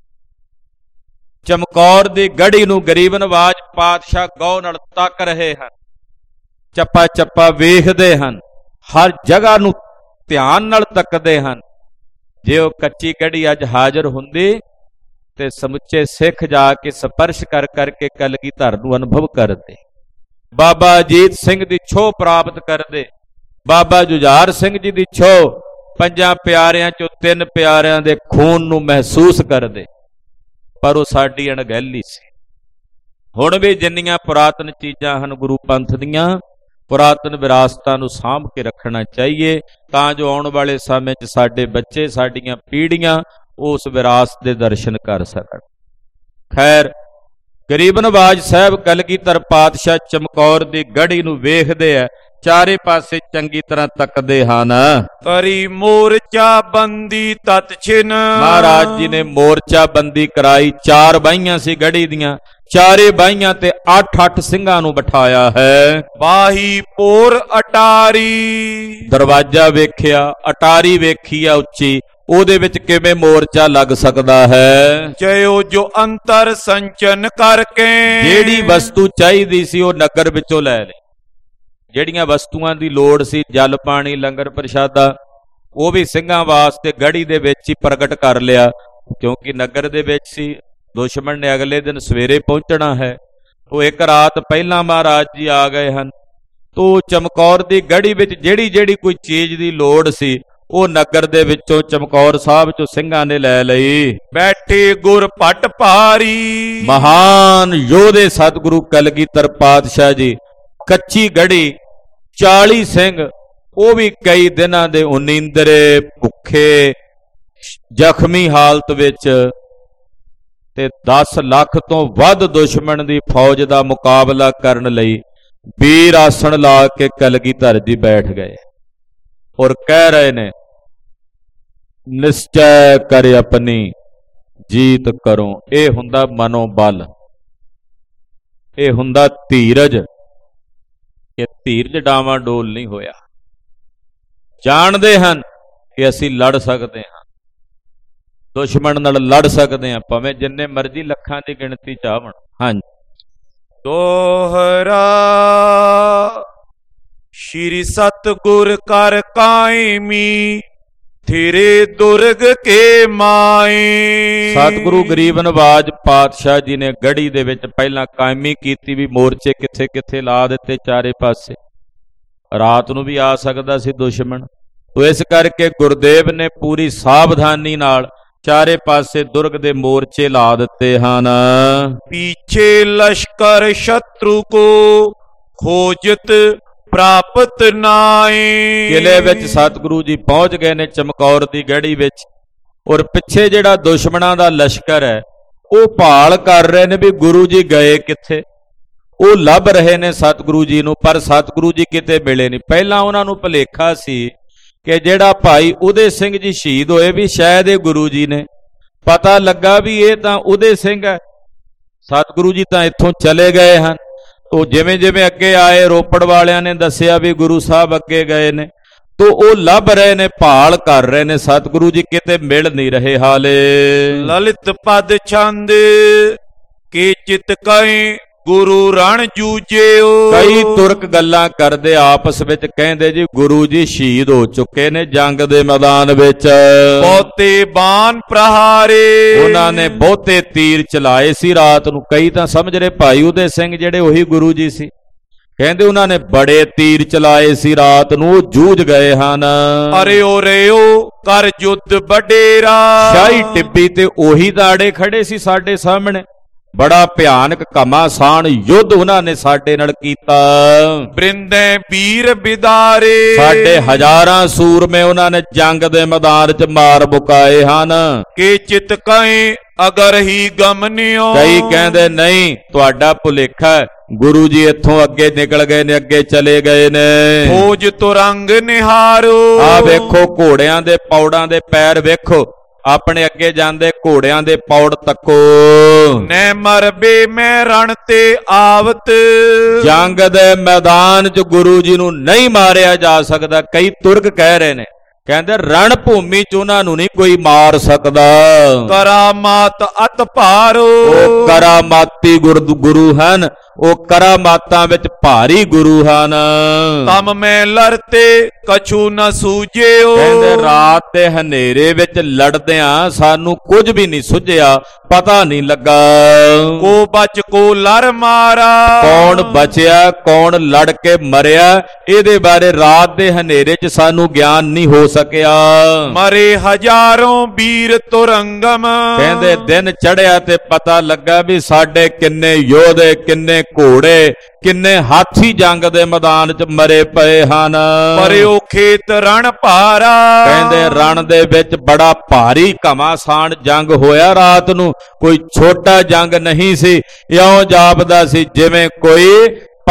ਚਮਕੌਰ ਦੀ ਗੜੀ ਨੂੰ ਗਰੀਬ ਨਵਾਜ ਪਾਤਸ਼ਾਹ ਗੌਰ ਨਾਲ ਤੱਕ ਰਹੇ ਹਨ, ਚੱਪਾ ਚੱਪਾ ਵੇਖਦੇ ਹਨ, ਹਰ ਜਗ੍ਹਾ ਨੂੰ ਧਿਆਨ ਨਾਲ ਤੱਕਦੇ ਹਨ। ਜੇ ਉਹ ਕੱਚੀ ਗੜੀ ਅੱਜ ਹਾਜ਼ਰ ਹੁੰਦੀ ਤੇ ਸਮੁੱਚੇ ਸਿੱਖ ਜਾ ਕੇ ਸਪਰਸ਼ ਕਰ ਕਰਕੇ ਕਲਗੀਧਰ ਨੂੰ ਅਨੁਭਵ ਕਰਦੇ, ਬਾਬਾ ਅਜੀਤ ਸਿੰਘ ਦੀ ਛੋਹ ਪ੍ਰਾਪਤ ਕਰਦੇ, ਬਾਬਾ ਜੁਝਾਰ ਸਿੰਘ ਜੀ ਦੀ ਛੋਹ, ਪੰਜਾਂ ਪਿਆਰਿਆਂ ਚੋਂ ਤਿੰਨ ਪਿਆਰਿਆਂ ਦੇ ਖੂਨ ਨੂੰ ਮਹਿਸੂਸ ਕਰਦੇ। ਪਰ ਉਹ ਸਾਡੀ ਅਣਗਹਿਲੀ ਸੀ। ਹੁਣ ਵੀ ਜਿੰਨੀਆਂ ਪੁਰਾਤਨ ਚੀਜ਼ਾਂ ਹਨ ਗੁਰੂ ਪੰਥ ਦੀਆਂ, ਪੁਰਾਤਨ ਵਿਰਾਸਤਾਂ ਨੂੰ ਸਾਂਭ ਕੇ ਰੱਖਣਾ ਚਾਹੀਏ, ਤਾਂ ਜੋ ਆਉਣ ਵਾਲੇ ਸਮੇਂ 'ਚ ਸਾਡੇ ਬੱਚੇ, ਸਾਡੀਆਂ ਪੀੜ੍ਹੀਆਂ ਉਸ ਵਿਰਾਸਤ ਦੇ ਦਰਸ਼ਨ ਕਰ ਸਕਣ। ਖੈਰ, ਗਰੀਬ ਨਵਾਜ ਸਾਹਿਬ ਕਲਗੀਧਰ ਪਾਤਸ਼ਾਹ ਚਮਕੌਰ ਦੀ ਗੜੀ ਨੂੰ ਵੇਖਦੇ ਆ ਚਾਰੇ ਪਾਸੇ ਚੰਗੀ ਤਰ੍ਹਾਂ ਤੱਕਦੇ ਹਨ। ਕਰੀ ਮੋਰਚਾ ਬੰਦੀ ਤਤ ਛਿਨ। ਮਹਾਰਾਜ ਜੀ ਨੇ ਮੋਰਚਾ ਬੰਦੀ ਕਰਾਈ। ਚਾਰ ਬਾਹੀਆਂ ਸੀ ਗੜੀ ਦੀਆਂ, ਚਾਰੇ ਬਾਹੀਆਂ ਤੇ ਅੱਠ ਅੱਠ ਸਿੰਘਾਂ ਨੂੰ ਬਿਠਾਇਆ ਹੈ। ਬਾਹੀ ਪੋਰ ਅਟਾਰੀ। ਦਰਵਾਜ਼ਾ ਵੇਖਿਆ, ਅਟਾਰੀ ਵੇਖੀ ਆ ਉੱਚੀ, ਉਹਦੇ ਵਿੱਚ ਕਿਵੇਂ ਮੋਰਚਾ ਲੱਗ ਸਕਦਾ ਹੈ। ਚਿਓ ਜੋ ਅੰਤਰ ਸੰਚਨ ਕਰਕੇ। ਜਿਹੜੀ ਵਸਤੂ ਚਾਹੀਦੀ ਸੀ ਉਹ ਨਗਰ ਵਿੱਚੋਂ ਲੈ ਲਈ। ਜਿਹੜੀਆਂ ਵਸਤੂਆਂ ਦੀ ਲੋੜ ਸੀ, ਜਲ ਪਾਣੀ ਲੰਗਰ ਪ੍ਰਸ਼ਾਦਾ, ਉਹ ਵੀ ਸਿੰਘਾਂ ਵਾਸਤੇ ਗੜੀ ਦੇ ਵਿੱਚ ਹੀ ਪ੍ਰਗਟ ਕਰ ਲਿਆ, ਕਿਉਂਕਿ ਨਗਰ ਦੇ ਵਿੱਚ ਸੀ। ਦੁਸ਼ਮਣ ਨੇ ਅਗਲੇ ਦਿਨ ਸਵੇਰੇ ਪਹੁੰਚਣਾ ਹੈ। ਉਹ ਇੱਕ ਰਾਤ ਪਹਿਲਾਂ ਮਹਾਰਾਜ ਜੀ ਆ ਗਏ ਹਨ। ਤੋ ਚਮਕੌਰ ਦੀ ਗੜੀ ਵਿੱਚ ਜਿਹੜੀ ਜਿਹੜੀ ਕੋਈ ਚੀਜ਼ ਦੀ ਲੋੜ ਸੀ ਉਹ ਨਗਰ ਦੇ ਵਿੱਚੋਂ ਚਮਕੌਰ ਸਾਹਿਬ ਚੋਂ ਸਿੰਘਾਂ ਨੇ ਲੈ ਲਈ। ਬੈਠੇ ਗੁਰ ਭੱਟ ਭਾਰੀ। ਮਹਾਨ ਯੋਧੇ ਸਤਿਗੁਰੂ ਕਲਗੀਧਰ ਪਾਤਸ਼ਾਹ ਜੀ, ਕੱਚੀ ਗੜੀ, ਚਾਲੀ ਸਿੰਘ, ਉਹ ਵੀ ਕਈ ਦਿਨਾਂ ਦੇ ਉਨੀਂਦਰੇ, ਭੁੱਖੇ, ਜ਼ਖਮੀ ਹਾਲਤ ਵਿੱਚ, ਤੇ ਦਸ ਲੱਖ ਤੋਂ ਵੱਧ ਦੁਸ਼ਮਣ ਦੀ ਫੌਜ ਦਾ ਮੁਕਾਬਲਾ ਕਰਨ ਲਈ ਵੀਰ ਆਸਣ ਲਾ ਕੇ ਕਲਗੀਧਰ ਜੀ ਬੈਠ ਗਏ ਔਰ ਕਹਿ ਰਹੇ ਨੇ, ਨਿਸ਼ਚੈ ਕਰ ਆਪਣੀ ਜੀਤ ਕਰੋ। ਇਹ ਹੁੰਦਾ ਮਨੋਬਲ, ਇਹ ਹੁੰਦਾ ਧੀਰਜ। ਇਹ ਧੀਰਜ ਡਾਵਾਂ ਡੋਲ ਨਹੀਂ ਹੋਇਆ। ਜਾਣਦੇ ਹਨ ਕਿ ਅਸੀਂ ਲੜ ਸਕਦੇ ਹਾਂ, ਦੁਸ਼ਮਣ ਨਾਲ ਲੜ ਸਕਦੇ ਹਾਂ, ਭਾਵੇਂ ਜਿੰਨੇ ਮਰਜ਼ੀ ਲੱਖਾਂ ਦੀ ਗਿਣਤੀ ਚਾਹਣ। ਹਾਂਜੀ। ਦੋਹਰਾ ਸ਼੍ਰੀ ਸਤਿਗੁਰ ਕਰ ਕਾਇਮੀ, ਥਿਰੇ ਦੁਰਗ ਕੇ ਮਾਏ। ਸਤਿਗੁਰੂ ਗਰੀਬ ਨਵਾਜ ਪਾਤਸ਼ਾਹ ਜੀ ਨੇ ਗੜੀ ਦੇ ਵਿੱਚ ਪਹਿਲਾਂ ਕਾਇਮੀ ਕੀਤੀ, ਵੀ ਮੋਰਚੇ ਕਿੱਥੇ ਕਿੱਥੇ ਲਾ ਦਿੱਤੇ ਚਾਰੇ ਪਾਸੇ। ਰਾਤ ਨੂੰ ਵੀ ਆ ਸਕਦਾ ਸੀ ਦੁਸ਼ਮਣ, ਤੋ ਇਸ ਕਰਕੇ ਗੁਰਦੇਵ ਨੇ ਪੂਰੀ ਸਾਵਧਾਨੀ ਨਾਲ ਚਾਰੇ ਪਾਸੇ ਦੁਰਗ ਦੇ ਮੋਰਚੇ ਲਾ ਦਿੱਤੇ ਹਨ। ਪੀਛੇ ਲਸ਼ਕਰ ਸ਼ਤਰੂ ਕੋ ਖੋਜਤ ਪ੍ਰਾਪਤ ਨਾਏ। ਕਿਲੇ ਵਿੱਚ ਸਤਿਗੁਰੂ ਜੀ ਪਹੁੰਚ ਗਏ ਨੇ ਚਮਕੌਰ ਦੀ ਗੜੀ ਵਿੱਚ, ਔਰ ਪਿੱਛੇ ਜਿਹੜਾ ਦੁਸ਼ਮਣਾਂ ਦਾ ਲਸ਼ਕਰ ਹੈ ਉਹ ਭਾਲ ਕਰ ਰਹੇ ਨੇ ਵੀ ਗੁਰੂ ਜੀ ਗਏ ਕਿੱਥੇ। ਉਹ ਲੱਭ ਰਹੇ ਨੇ ਸਤਿਗੁਰੂ ਜੀ ਨੂੰ, ਪਰ ਸਤਿਗੁਰੂ ਜੀ ਕਿਤੇ ਮਿਲੇ ਨਹੀਂ। ਪਹਿਲਾਂ ਉਹਨਾਂ ਨੂੰ ਭੁਲੇਖਾ ਸੀ ਕਿ ਜਿਹੜਾ ਭਾਈ ਉਦੇ ਸਿੰਘ ਜੀ ਸ਼ਹੀਦ ਹੋਏ ਵੀ ਸ਼ਾਇਦ ਇਹ ਗੁਰੂ ਜੀ ਨੇ। ਪਤਾ ਲੱਗਾ ਵੀ ਇਹ ਤਾਂ ਉਦੇ ਸਿੰਘ ਹੈ। ਸਤਿਗੁਰੂ ਜੀ ਤਾਂ ਇੱਥੋਂ ਚਲੇ ਗਏ ਹਨ। ਤੋ ਜਿਵੇਂ ਜਿਵੇਂ ਅੱਗੇ ਆਏ, ਰੋਪੜ ਵਾਲਿਆਂ ਨੇ ਦੱਸਿਆ ਵੀ ਗੁਰੂ ਸਾਹਿਬ ਅੱਗੇ ਗਏ ਨੇ, ਤੋ ਉਹ ਲੱਭ ਰਹੇ ਨੇ, ਭਾਲ ਕਰ ਰਹੇ ਨੇ। ਸਤਿਗੁਰੂ ਜੀ ਕਿਤੇ ਮਿਲ ਨਹੀਂ ਰਹੇ ਹਾਲੇ। ਲਲਿਤ ਪਦ ਛੰਦ ਕੇ ਚਿਤ ਕੈ ਗੁਰੂ ਰਣ ਜੂਜਿਓ। ਕਈ ਤੁਰਕ ਗੱਲਾਂ ਕਰਦੇ ਆਪਸ ਵਿੱਚ, ਕਹਿੰਦੇ ਜੀ ਗੁਰੂ ਜੀ ਸ਼ਹੀਦ ਹੋ ਚੁੱਕੇ ਨੇ ਜੰਗ ਦੇ ਮੈਦਾਨ ਵਿੱਚ। ਬਹੁਤੇ ਬਾਣ ਪ੍ਰਹਾਰੇ, ਉਹਨਾਂ ਨੇ ਬਹੁਤੇ ਤੀਰ ਚਲਾਏ ਸੀ ਰਾਤ ਨੂੰ। ਕਈ ਤਾਂ ਸਮਝ ਰਹੇ ਭਾਈ ਉਦੇ ਸਿੰਘ ਜਿਹੜੇ ਉਹੀ ਗੁਰੂ ਜੀ ਸੀ। ਕਹਿੰਦੇ ਉਹਨਾਂ ਨੇ ਬੜੇ ਤੀਰ ਚਲਾਏ ਸੀ ਰਾਤ ਨੂੰ, ਉਹ ਜੂਝ ਗਏ ਹਨ। ਅਰਿਓ ਰਿਓ ਕਰ ਯੁੱਧ ਵਡੇਰਾ। ਸ਼ਾਹੀ ਟਿੱਬੀ ਤੇ ਉਹੀ ਦਾੜੇ ਖੜੇ ਸੀ ਸਾਡੇ ਸਾਹਮਣੇ। ਬੜਾ ਭਿਆਨਕ ਘਮਾਸਾਨ ਯੁੱਧ ਉਹਨਾਂ ਨੇ ਸਾਡੇ ਨਾਲ ਕੀਤਾ। ਬ੍ਰਿੰਦੇ ਵੀਰ ਬਿਦਾਰੇ, ਸਾਡੇ ਹਜ਼ਾਰਾਂ ਸੂਰਮੇ ਉਹਨਾਂ ਨੇ ਜੰਗ ਦੇ ਮੈਦਾਨ 'ਚ ਮਾਰ ਮੁਕਾਏ ਹਨ। ਕਿ ਚਿਤ ਕੈ ਅਗਰ ਹੀ ਗਮਨਿਓ। ਕਈ ਕਹਿੰਦੇ ਨਹੀਂ, ਤੁਹਾਡਾ ਭੁਲੇਖਾ, ਗੁਰੂ ਜੀ ਇੱਥੋਂ ਅੱਗੇ ਨਿਕਲ ਗਏ ਨੇ, ਅੱਗੇ ਚਲੇ ਗਏ ਨੇ। ਫੌਜ ਤੁਰੰਗ ਨਿਹਾਰੋ। ਆ ਵੇਖੋ ਘੋੜਿਆਂ ਦੇ ਪੌੜਾਂ ਦੇ ਪੈਰ ਵੇਖੋ, ਆਪਣੇ ਅੱਗੇ ਜਾਂਦੇ ਘੋੜਿਆਂ ਦੇ ਪੌੜ ਤੱਕੋ। ਨੈ ਮਰਬੇ ਮੈਂ ਰਣ ਤੇ ਆਵਤ। ਜੰਗ ਦੇ ਮੈਦਾਨ 'ਚ ਗੁਰੂ ਜੀ ਨੂੰ ਨਹੀਂ ਮਾਰਿਆ ਜਾ ਸਕਦਾ। ਕਈ ਤੁਰਕ ਕਹਿ ਰਹੇ ਨੇ, ਕਹਿੰਦੇ ਰਣ ਭੂਮੀ 'ਚ ਉਹਨਾਂ ਨੂੰ ਨਹੀਂ ਕੋਈ ਮਾਰ ਸਕਦਾ। ਕਰਾਮਾਤ ਅਤ ਭਾਰੋ। ਉਹ ਕਰਾਮਾਤੀ ਗੁਰੂ ਹਨ, ਉਹ ਕਰਾਮਾਤਾਂ ਵਿੱਚ ਭਾਰੀ ਗੁਰੂ ਹਨ। ਤਮ ਮੈਂ ਲੜਤੇ ਕਛੂ ਨ ਸੂਝਿਓ। ਕਹਿੰਦੇ ਰਾਤ ਦੇ ਹਨੇਰੇ ਵਿੱਚ ਲੜਦਿਆਂ ਸਾਨੂੰ ਕੁਝ ਵੀ ਨਹੀਂ ਸੁਝਿਆ, ਪਤਾ ਨਹੀਂ ਲੱਗਾ। ਕੋ ਬਚ ਕੋ ਲੜ ਮਾਰਾ। ਕੌਣ ਬਚਿਆ, ਕੌਣ ਲੜ ਕੇ ਮਰਿਆ, ਇਹਦੇ ਬਾਰੇ ਰਾਤ ਦੇ ਹਨੇਰੇ 'ਚ ਸਾਨੂੰ ਗਿਆਨ ਨਹੀਂ ਹੋ ਸਕਿਆ। ਮਰੇ ਹਜ਼ਾਰਾਂ ਵੀਰ ਤੁਰੰਗਮ। ਕਹਿੰਦੇ ਦਿਨ ਚੜਿਆ ਤੇ ਪਤਾ ਲੱਗਾ ਵੀ ਸਾਡੇ ਕਿੰਨੇ ਯੋਧੇ, ਕਿੰਨੇ ਘੋੜੇ, ਕਿੰਨੇ ਹਾਥੀ ਜੰਗ ਦੇ ਮੈਦਾਨ 'ਚ ਮਰੇ ਪਏ ਹਨ। ਪਰਿਓ ਖੇਤ ਰਣ ਭਾਰਾ। ਕਹਿੰਦੇ ਰਣ ਦੇ ਵਿੱਚ ਬੜਾ ਭਾਰੀ ਘਮਾਸਾਨ ਜੰਗ ਹੋਇਆ ਰਾਤ ਨੂੰ। ਕੋਈ ਛੋਟਾ ਜੰਗ ਨਹੀਂ ਸੀ। ਇਉਂ ਜਾਪਦਾ ਸੀ ਜਿਵੇਂ ਕੋਈ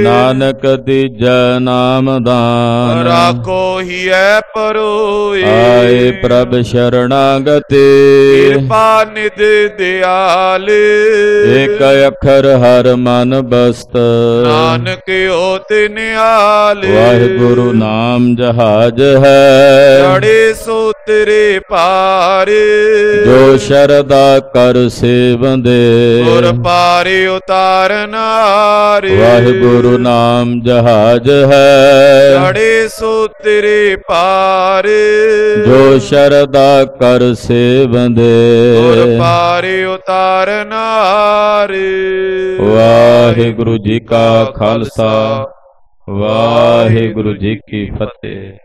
ਨਾਨਕ ਦੀਜੈ ਨਾਮ ਦਾਨ ਰਾਖੋ ਹੀਐ ਪਰੋਏ ਆਏ ਪ੍ਰਭ ਸ਼ਰਣਾਗਤੇ ਕਿਰਪਾ ਨਿਧ ਦਿਆਲ ਏਕ ਅੱਖਰ ਹਰ ਮਨ ਬਸਤ ਨਾਨਕ ਹੋਤ ਨਿਹਾਲ ਵਾਹਿਗੁਰੂ ਨਾਮ ਜਹਾਜ ਹੈ ਚੜੇ ਸੋ ਤੇਰੇ ਪਾਰ ਜੋ ਸ਼ਰਦਾ ਕਰ ਸੇਵੰਦੇ ਗੁਰ ਪਾਰੇ ਉਤਾਰਨਾਰ ਵਾਹਿਗੁਰੂ ਨਾਮ ਜਹਾਜ ਹੈ ਚੜੇ ਸੋ ਤੇਰੇ ਪਾਰ ਜੋ ਸ਼ਰਦਾ ਕਰ ਸੇਵੰਦੇ ਗੁਰ ਪਾਰੇ ਉਤਾਰਨਾਰ ਵਾਹਿਗੁਰੂ ਜੀ ਕਾ ਖਾਲਸਾ ਵਾਹਿਗੁਰੂ ਜੀ ਕੀ ਫਤਿਹ।